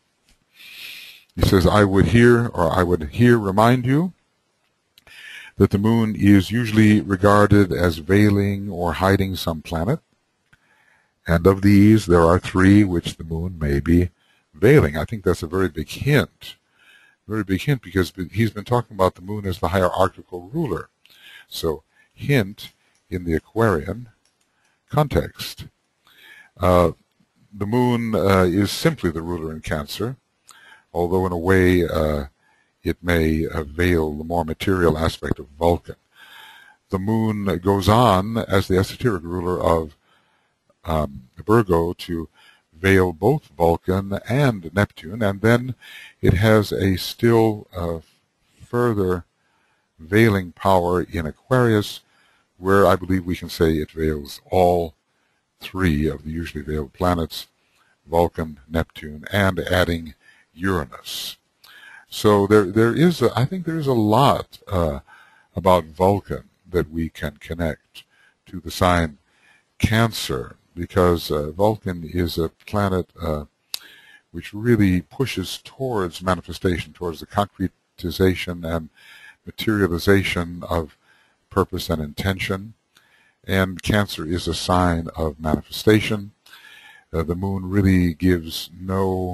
He says, I would here, or I would here remind you that the moon is usually regarded as veiling or hiding some planet. And of these, there are three which the moon may be veiling. I think that's a very big hint. Very big hint, because he's been talking about the moon as the hierarchical ruler. So, hint in the Aquarian context. Uh, the moon uh, is simply the ruler in Cancer, although in a way uh, it may uh, veil the more material aspect of Vulcan. The moon goes on as the esoteric ruler of um, Virgo to veil both Vulcan and Neptune, and then it has a still uh, further veiling power in Aquarius, where I believe we can say it veils all three of the usually veiled planets, Vulcan, Neptune, and adding Uranus. So there, there is, a, I think there is a lot uh, about Vulcan that we can connect to the sign Cancer, because uh, Vulcan is a planet uh, which really pushes towards manifestation, towards the concretization and materialization of purpose and intention. And Cancer is a sign of manifestation. Uh, the moon really gives no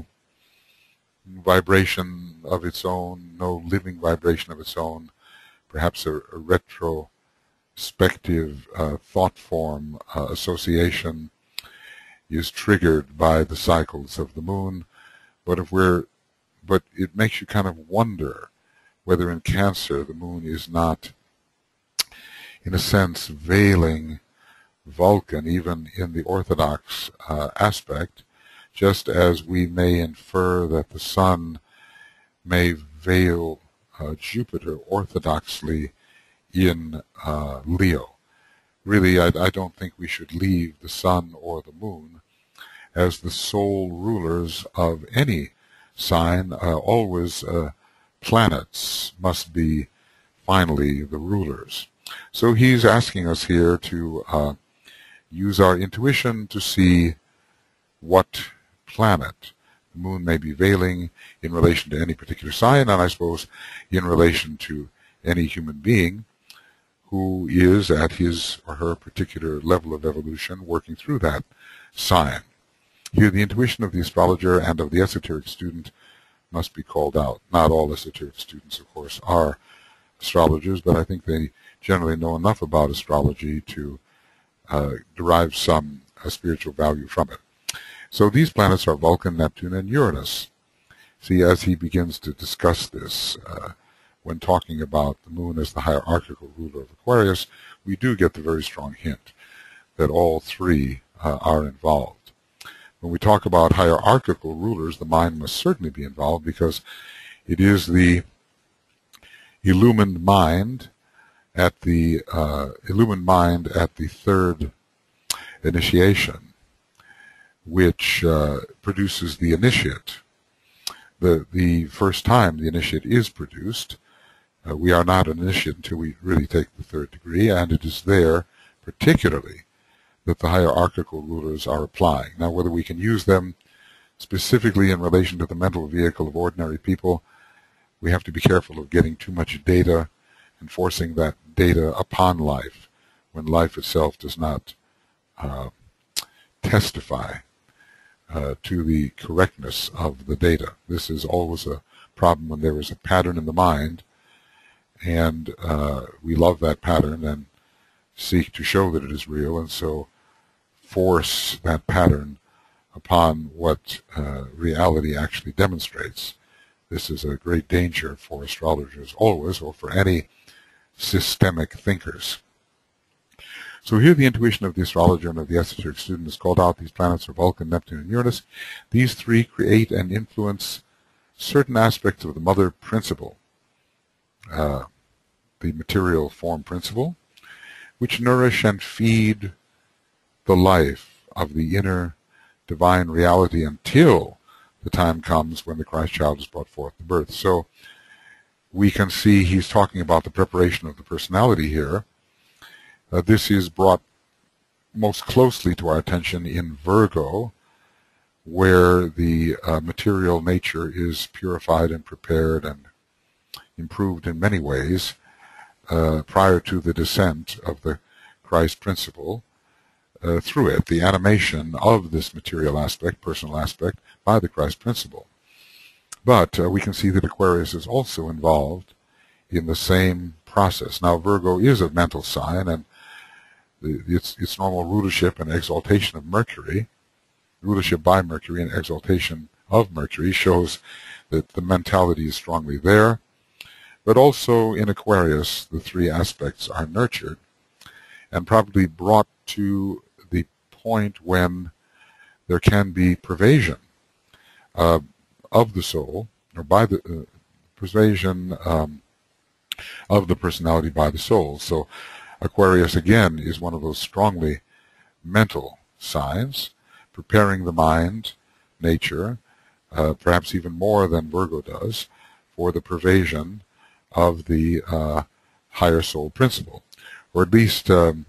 vibration of its own, no living vibration of its own. Perhaps a, a retrospective uh, thought form uh, association is triggered by the cycles of the moon. But if we're, but it makes you kind of wonder whether in Cancer the moon is not, in a sense, veiling Vulcan, even in the orthodox uh, aspect, just as we may infer that the sun may veil uh, Jupiter orthodoxly in uh, Leo. Really, I, I don't think we should leave the sun or the moon as the sole rulers of any sign. Uh, always uh, planets must be finally the rulers. So he's asking us here to uh, use our intuition to see what planet the moon may be veiling in relation to any particular sign, and I suppose in relation to any human being who is at his or her particular level of evolution working through that sign. Here the intuition of the astrologer and of the esoteric student must be called out. Not all esoteric students, of course, are astrologers, but I think they generally know enough about astrology to uh, derive some uh, spiritual value from it. So these planets are Vulcan, Neptune, and Uranus. See, as he begins to discuss this, uh, when talking about the moon as the hierarchical ruler of Aquarius, we do get the very strong hint that all three uh, are involved. When we talk about hierarchical rulers, the mind must certainly be involved, because it is the illumined mind at the uh, illumined mind at the third initiation which uh, produces the initiate. The the first time the initiate is produced, uh, we are not an initiate until we really take the third degree, and it is there particularly that the hierarchical rulers are applying. Now, whether we can use them specifically in relation to the mental vehicle of ordinary people, we have to be careful of getting too much data and forcing that data upon life when life itself does not uh, testify uh, to the correctness of the data. This is always a problem when there is a pattern in the mind, and uh, we love that pattern and seek to show that it is real, and so force that pattern upon what uh, reality actually demonstrates. This is a great danger for astrologers always, or for any systemic thinkers. So here the intuition of the astrologer and of the esoteric student is called out. These planets are Vulcan, Neptune, and Uranus. These three create and influence certain aspects of the mother principle, uh, the material form principle, which nourish and feed the life of the inner divine reality until the time comes when the Christ child is brought forth to birth. So we can see he's talking about the preparation of the personality here. Uh, this is brought most closely to our attention in Virgo, where the uh, material nature is purified and prepared and improved in many ways uh, prior to the descent of the Christ principle uh, through it, the animation of this material aspect, personal aspect, by the Christ principle. But uh, we can see that Aquarius is also involved in the same process. Now, Virgo is a mental sign, and the, its, its normal rulership and exaltation of Mercury, rulership by Mercury and exaltation of Mercury, shows that the mentality is strongly there. But also in Aquarius, the three aspects are nurtured and probably brought to the point when there can be pervasion uh, of the soul, or by the uh, pervasion um, of the personality by the soul. So Aquarius, again, is one of those strongly mental signs, preparing the mind, nature, uh, perhaps even more than Virgo does, for the pervasion of the uh, higher soul principle. Or at least um,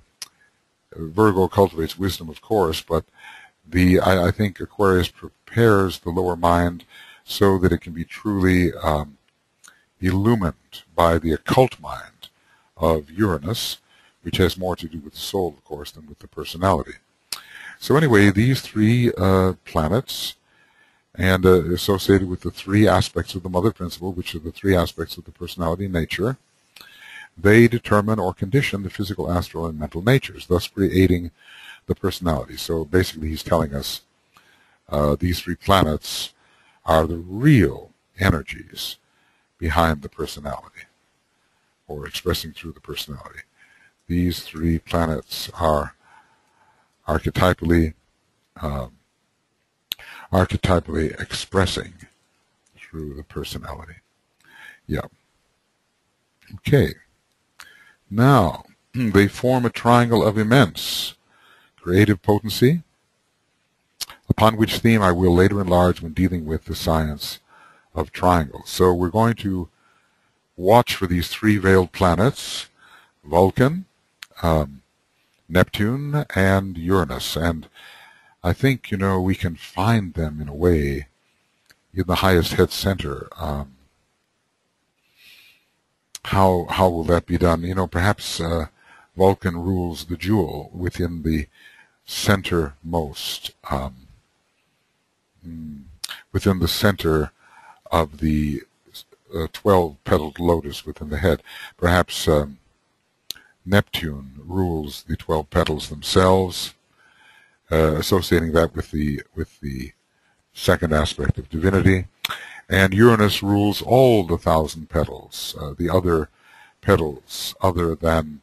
Virgo cultivates wisdom, of course, but the I, I think Aquarius prepares the lower mind so that it can be truly um, illumined by the occult mind of Uranus, which has more to do with the soul, of course, than with the personality. So anyway, these three uh, planets, and uh, associated with the three aspects of the mother principle, which are the three aspects of the personality and nature, they determine or condition the physical, astral, and mental natures, thus creating the personality. So basically he's telling us uh, these three planets are the real energies behind the personality, or expressing through the personality. These three planets are archetypally um, archetypally expressing through the personality. Yeah. Okay. Now, they form a triangle of immense creative potency, upon which theme I will later enlarge when dealing with the science of triangles. So we're going to watch for these three veiled planets, Vulcan, um, Neptune, and Uranus. And I think, you know, we can find them in a way in the highest head center. Um, how how will that be done? You know, perhaps uh, Vulcan rules the jewel within the centermost, um, within the center of the uh, twelve-petaled lotus within the head. Perhaps um, Neptune rules the twelve petals themselves, uh, associating that with the with the second aspect of divinity. And Uranus rules all the thousand petals, uh, the other petals other than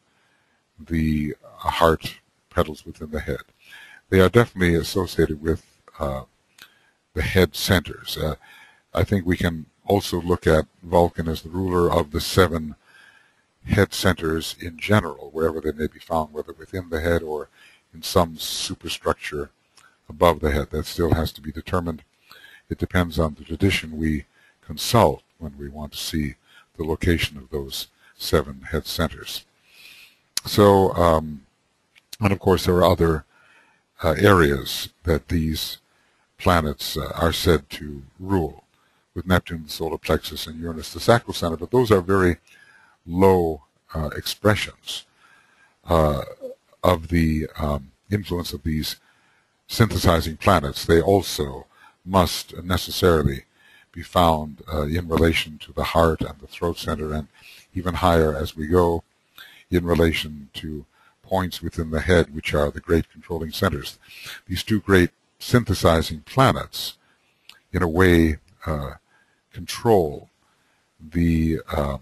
the heart petals within the head. They are definitely associated with uh, the head centers. Uh, I think we can also look at Vulcan as the ruler of the seven head centers in general, wherever they may be found, whether within the head or in some superstructure above the head. That still has to be determined. It depends on the tradition we consult when we want to see the location of those seven head centers. So, um, and of course there are other uh, areas that these planets uh, are said to rule, with Neptune the solar plexus and Uranus the sacral center, but those are very low uh, expressions uh, of the um, influence of these synthesizing planets. They also must necessarily be found uh, in relation to the heart and the throat center, and even higher as we go in relation to points within the head, which are the great controlling centers. These two great synthesizing planets, in a way, uh, control the um,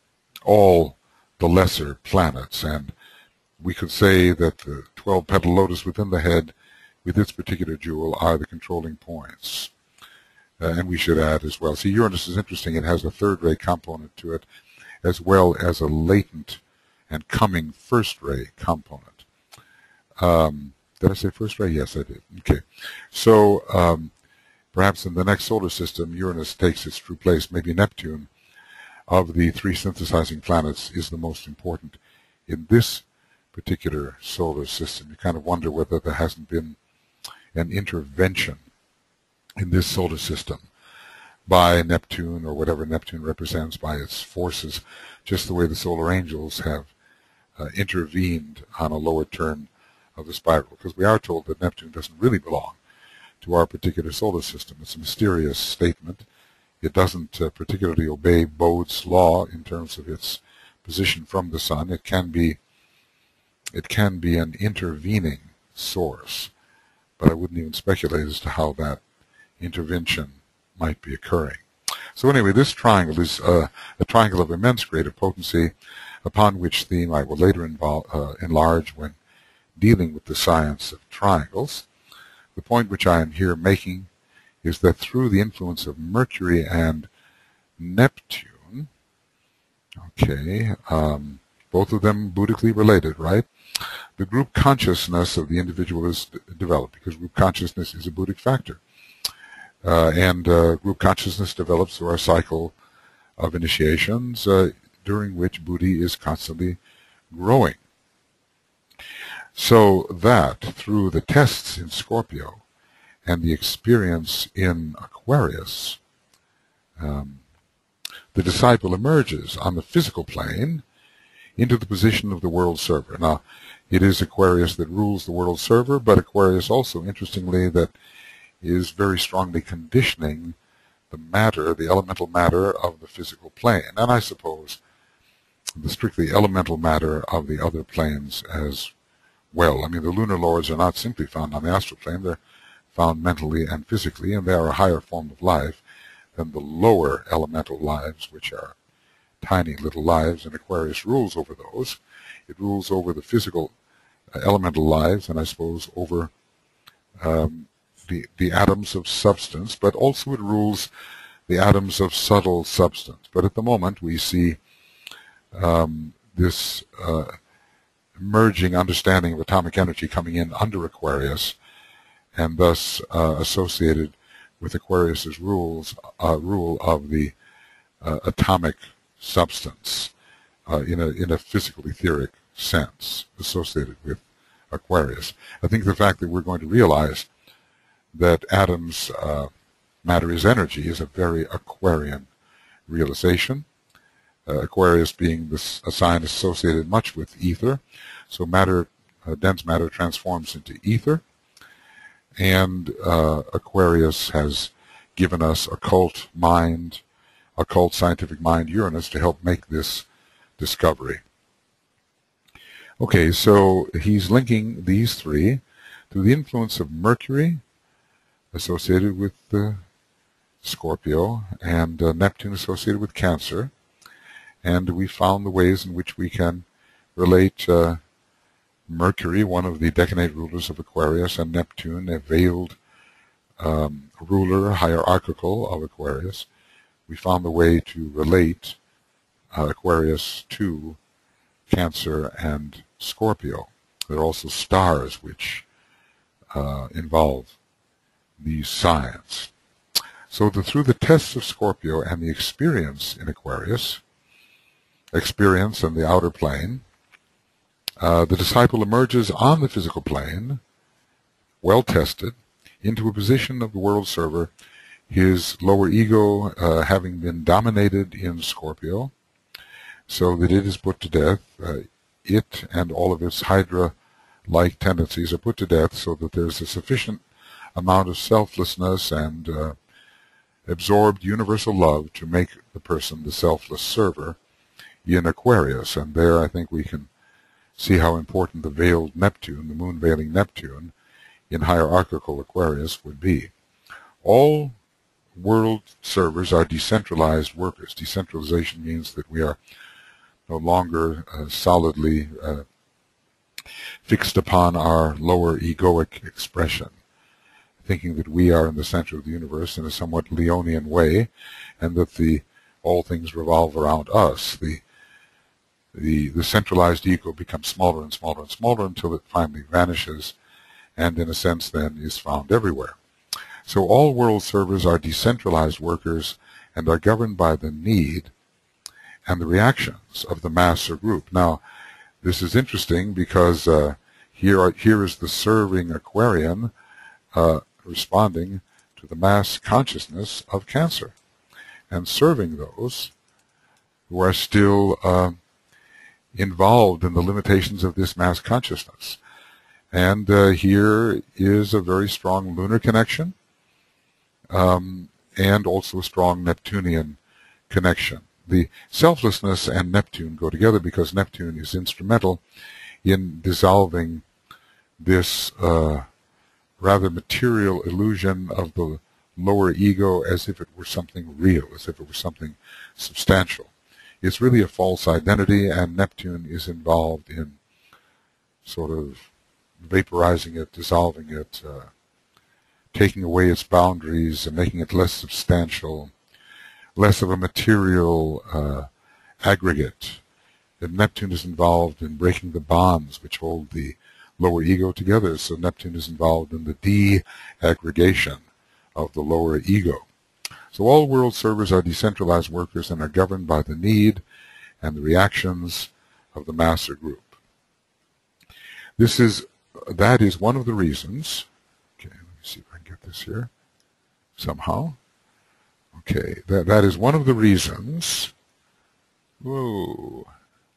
all the lesser planets, and we could say that the twelve-petal lotus within the head with its particular jewel are the controlling points. Uh, and we should add as well. See, Uranus is interesting. It has a third-ray component to it, as well as a latent and coming first-ray component. Um, did I say first-ray? Yes, I did. Okay. So um, Perhaps in the next solar system, Uranus takes its true place. Maybe Neptune, of the three synthesizing planets, is the most important in this particular solar system. You kind of wonder whether there hasn't been an intervention in this solar system by Neptune, or whatever Neptune represents, by its forces, just the way the solar angels have uh, intervened on a lower turn of the spiral. Because we are told that Neptune doesn't really belong to our particular solar system. It's a mysterious statement. It doesn't uh, particularly obey Bode's law in terms of its position from the sun. It can be, it can be an intervening source, but I wouldn't even speculate as to how that intervention might be occurring. So anyway, this triangle is uh, a triangle of immense creative potency, upon which theme I will later involve, uh, enlarge when dealing with the science of triangles. The point which I am here making is that through the influence of Mercury and Neptune, okay, um, both of them Buddhically related, right? The group consciousness of the individual is developed, because group consciousness is a Buddhic factor. Uh, and uh, group consciousness develops through our cycle of initiations, uh, during which Buddhi is constantly growing. So that through the tests in Scorpio and the experience in Aquarius, um, the disciple emerges on the physical plane into the position of the world server. Now, it is Aquarius that rules the world server, but Aquarius also, interestingly, that is very strongly conditioning the matter, the elemental matter of the physical plane, and I suppose the strictly elemental matter of the other planes as well. I mean, the lunar lords are not simply found on the astral plane, they're found mentally and physically, and they are a higher form of life than the lower elemental lives, which are tiny little lives, and Aquarius rules over those. It rules over the physical uh, elemental lives, and I suppose over um, the, the atoms of substance, but also it rules the atoms of subtle substance. But at the moment we see um, this uh, emerging understanding of atomic energy coming in under Aquarius, and thus uh, associated with Aquarius's rules, uh, rule of the uh, atomic substance uh, in a in a physical etheric sense associated with Aquarius. I think the fact that we're going to realize that atoms, uh, matter is energy, is a very Aquarian realization. Uh, Aquarius being this, a sign associated much with ether, so matter, uh, dense matter transforms into ether, and uh, Aquarius has given us occult mind, occult scientific mind Uranus to help make this discovery. Okay, so he's linking these three through the influence of Mercury, associated with uh, Scorpio, and uh, Neptune associated with Cancer, and we found the ways in which we can relate uh, Mercury, one of the decanate rulers of Aquarius, and Neptune, a veiled um, ruler, hierarchical of Aquarius. We found the way to relate uh, Aquarius to Cancer and Scorpio. There are also stars which uh, involve these signs. So the, through the tests of Scorpio and the experience in Aquarius, experience in the outer plane, uh, the disciple emerges on the physical plane, well tested, into a position of the world server, his lower ego uh, having been dominated in Scorpio, so that it is put to death. Uh, it and all of its Hydra-like tendencies are put to death, so that there's a sufficient amount of selflessness and uh, absorbed universal love to make the person the selfless server in Aquarius. And there I think we can see how important the veiled Neptune, the moon veiling Neptune, in hierarchical Aquarius would be. All world servers are decentralized workers. Decentralization means that we are no longer uh, solidly uh, fixed upon our lower egoic expression, thinking that we are in the center of the universe in a somewhat Leonian way, and that the all things revolve around us. The the the centralized ego becomes smaller and smaller and smaller until it finally vanishes, and in a sense then is found everywhere. So all world servers are decentralized workers and are governed by the need and the reactions of the mass or group. Now, this is interesting because uh, here, are, here is the serving Aquarian uh, responding to the mass consciousness of Cancer and serving those who are still uh, involved in the limitations of this mass consciousness. And uh, here is a very strong lunar connection um, and also a strong Neptunian connection. The selflessness and Neptune go together because Neptune is instrumental in dissolving this uh, rather material illusion of the lower ego as if it were something real, as if it were something substantial. It's really a false identity, and Neptune is involved in sort of vaporizing it, dissolving it, uh, taking away its boundaries and making it less substantial, less of a material uh, aggregate. And Neptune is involved in breaking the bonds which hold the lower ego together. So Neptune is involved in the de-aggregation of the lower ego. So all world servers are decentralized workers and are governed by the need and the reactions of the master group. This is, that is one of the reasons, okay, let me see if I can get this here somehow. Okay, that, that is one of the reasons, whoa,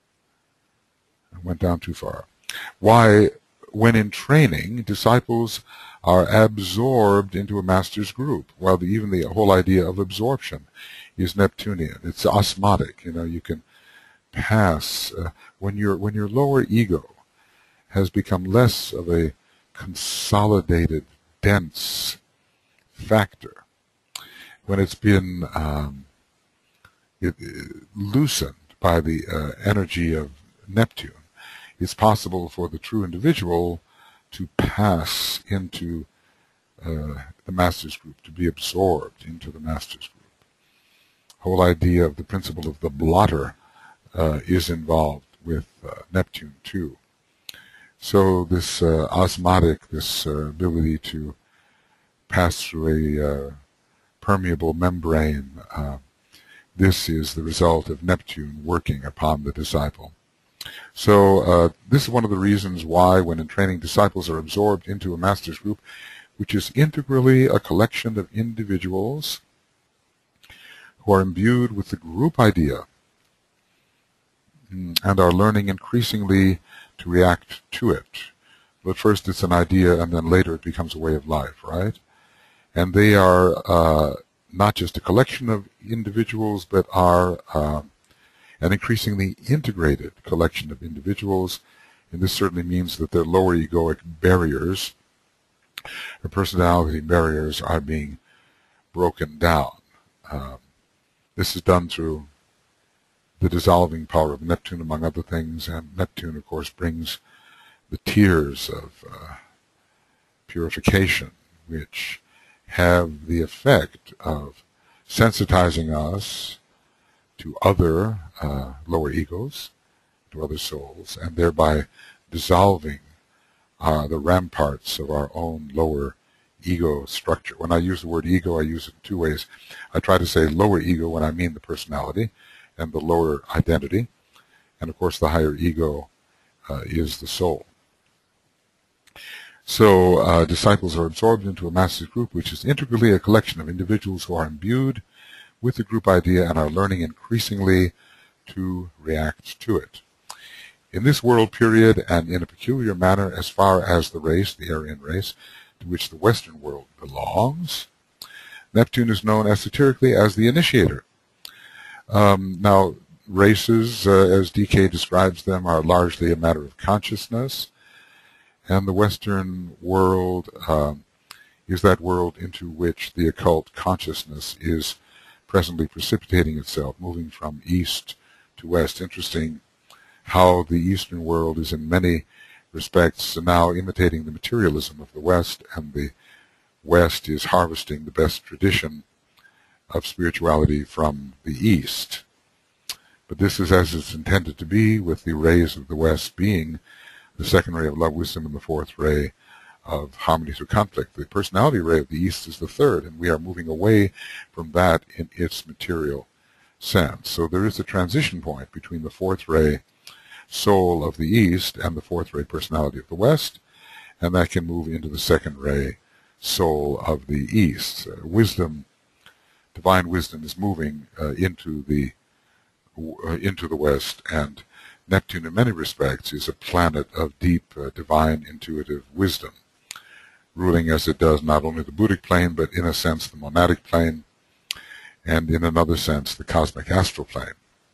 I went down too far, why when in training, disciples are absorbed into a master's group. Well, the, even the whole idea of absorption is Neptunian. It's osmotic. You know, you can pass uh, when your when your lower ego has become less of a consolidated, dense factor. When it's been um, it, it, loosened by the uh, energy of Neptune, it's possible for the true individual to pass into uh, the master's group, to be absorbed into the master's group. The whole idea of the principle of the blotter uh, is involved with uh, Neptune too. So this uh, osmotic, this uh, ability to pass through a uh, permeable membrane, uh, this is the result of Neptune working upon the disciple. So uh, this is one of the reasons why when in training disciples are absorbed into a master's group, which is integrally a collection of individuals who are imbued with the group idea and are learning increasingly to react to it. But first it's an idea and then later it becomes a way of life, right? And they are uh, not just a collection of individuals, but are uh, an increasingly integrated collection of individuals, and this certainly means that their lower egoic barriers, their personality barriers, are being broken down. Um, this is done through the dissolving power of Neptune, among other things, and Neptune, of course, brings the tears of uh, purification, which have the effect of sensitizing us to other uh, lower egos, to other souls, and thereby dissolving uh, the ramparts of our own lower ego structure. When I use the word ego, I use it in two ways. I try to say lower ego when I mean the personality and the lower identity, and of course the higher ego uh, is the soul. So uh, disciples are absorbed into a master's group, which is integrally a collection of individuals who are imbued with the group idea and are learning increasingly to react to it. In this world period, and in a peculiar manner as far as the race, the Aryan race, to which the Western world belongs, Neptune is known esoterically as the initiator. Um, now, races, uh, as D K describes them, are largely a matter of consciousness, and the Western world um, is that world into which the occult consciousness is presently precipitating itself, moving from east to west. Interesting how the Eastern world is in many respects now imitating the materialism of the West, and the West is harvesting the best tradition of spirituality from the East. But this is as it's intended to be, with the rays of the West being the second ray of love, wisdom, and the fourth ray of harmony through conflict. The personality ray of the East is the third, and we are moving away from that in its material sense. So there is a transition point between the fourth ray soul of the East and the fourth ray personality of the West, and that can move into the second ray soul of the East. Uh, wisdom, divine wisdom, is moving uh, into the uh, into the West, and Neptune, in many respects, is a planet of deep, uh, divine, intuitive wisdom, ruling as it does not only the Buddhic plane, but in a sense the monadic plane, and in another sense the cosmic astral plane.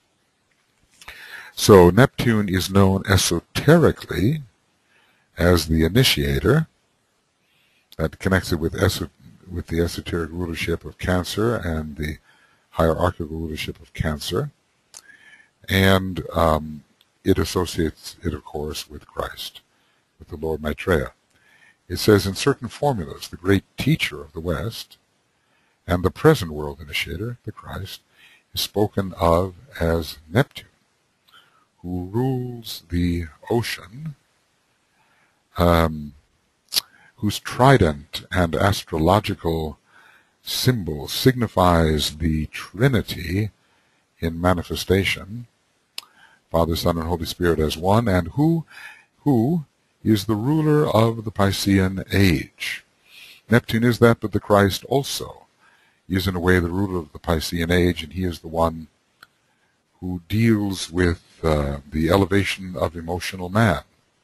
So Neptune is known esoterically as the initiator. That connects it with, eso with the esoteric rulership of Cancer and the hierarchical rulership of Cancer. And um, it associates it, of course, with Christ, with the Lord Maitreya. It says in certain formulas, the great teacher of the West and the present world initiator, the Christ, is spoken of as Neptune, who rules the ocean, um, whose trident and astrological symbol signifies the Trinity in manifestation, Father, Son, and Holy Spirit as one, and who, who is the ruler of the Piscean age. Neptune is that, but the Christ also is in a way the ruler of the Piscean age, and he is the one who deals with uh, the elevation of emotional man.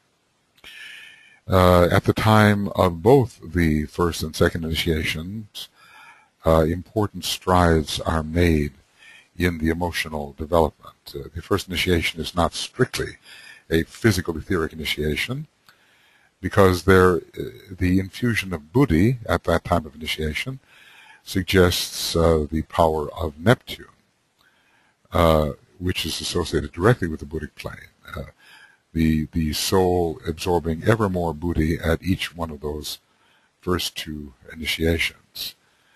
Uh, at the time of both the first and second initiations, uh, important strides are made in the emotional development. Uh, the first initiation is not strictly a physical etheric initiation, because there, uh, the infusion of Buddhi at that time of initiation suggests uh, the power of Neptune, uh, which is associated directly with the Buddhic plane. Uh, the, the soul absorbing ever more Buddhi at each one of those first two initiations.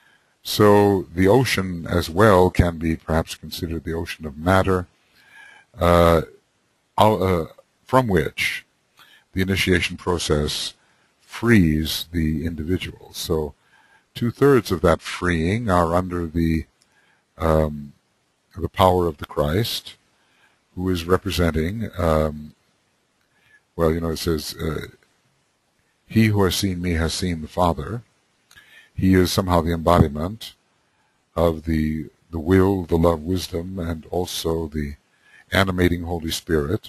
So the ocean as well can be perhaps considered the ocean of matter, uh, uh, from which the initiation process frees the individual. So two-thirds of that freeing are under the um, the power of the Christ, who is representing, um, well, you know, it says, uh, he who has seen me has seen the Father. He is somehow the embodiment of the the will, the love, wisdom, and also the animating Holy Spirit.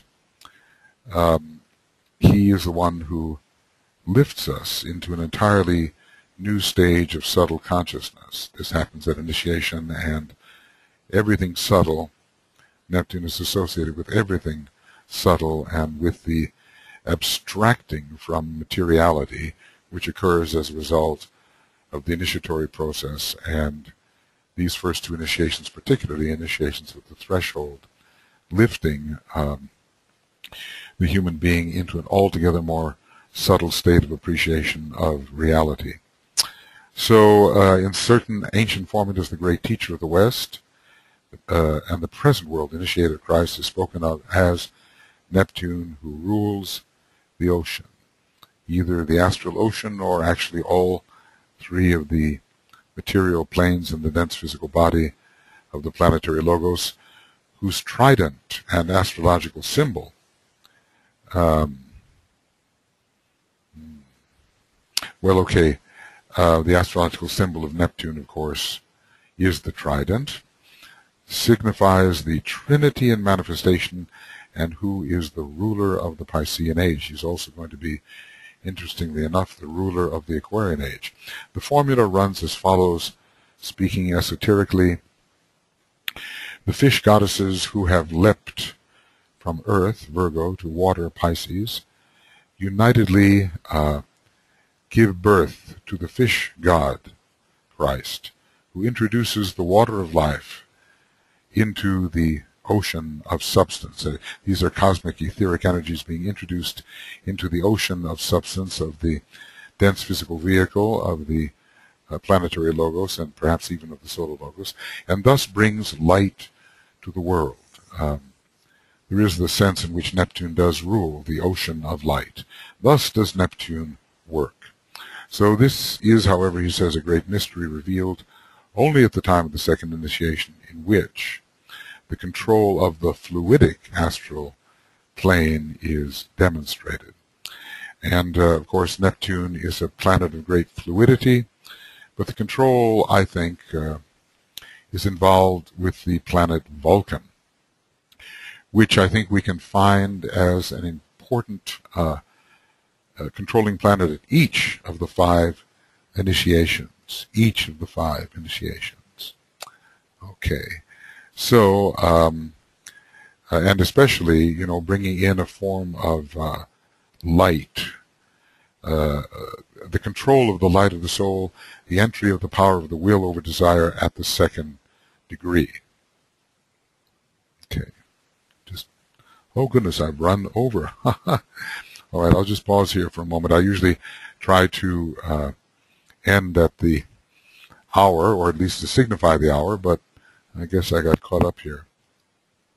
Um, he is the one who lifts us into an entirely new stage of subtle consciousness. This happens at initiation, and everything subtle, Neptune is associated with everything subtle and with the abstracting from materiality, which occurs as a result of the initiatory process. And these first two initiations, particularly initiations with the threshold, lifting um, the human being into an altogether more subtle state of appreciation of reality. So uh, in certain ancient formulas, the great teacher of the West uh, and the present world initiator Christ is spoken of as Neptune, who rules the ocean, either the astral ocean or actually all three of the material planes in the dense physical body of the planetary logos, whose trident and astrological symbol um, well, okay, uh, the astrological symbol of Neptune, of course, is the trident, signifies the Trinity in manifestation, and who is the ruler of the Piscean age. He's also going to be, interestingly enough, the ruler of the Aquarian age. The formula runs as follows, speaking esoterically: the fish goddesses who have leapt from earth, Virgo, to water, Pisces, unitedly uh, give birth to the fish god, Christ, who introduces the water of life into the ocean of substance. Uh, these are cosmic etheric energies being introduced into the ocean of substance of the dense physical vehicle of the uh, planetary logos, and perhaps even of the solar logos, and thus brings light to the world. Um, there is the sense in which Neptune does rule the ocean of light. Thus does Neptune work. So this is, however, he says, a great mystery revealed only at the time of the second initiation, in which the control of the fluidic astral plane is demonstrated. And, uh, of course, Neptune is a planet of great fluidity, but the control, I think, uh, is involved with the planet Vulcan, which I think we can find as an important uh, uh, controlling planet at each of the five initiations, each of the five initiations. Okay, so, um, uh, and especially, you know, bringing in a form of uh, light, uh, the control of the light of the soul, the entry of the power of the will over desire at the second degree. Okay, just, oh goodness, I've run over. All right, I'll just pause here for a moment. I usually try to uh, end at the hour, or at least to signify the hour, but I guess I got caught up here.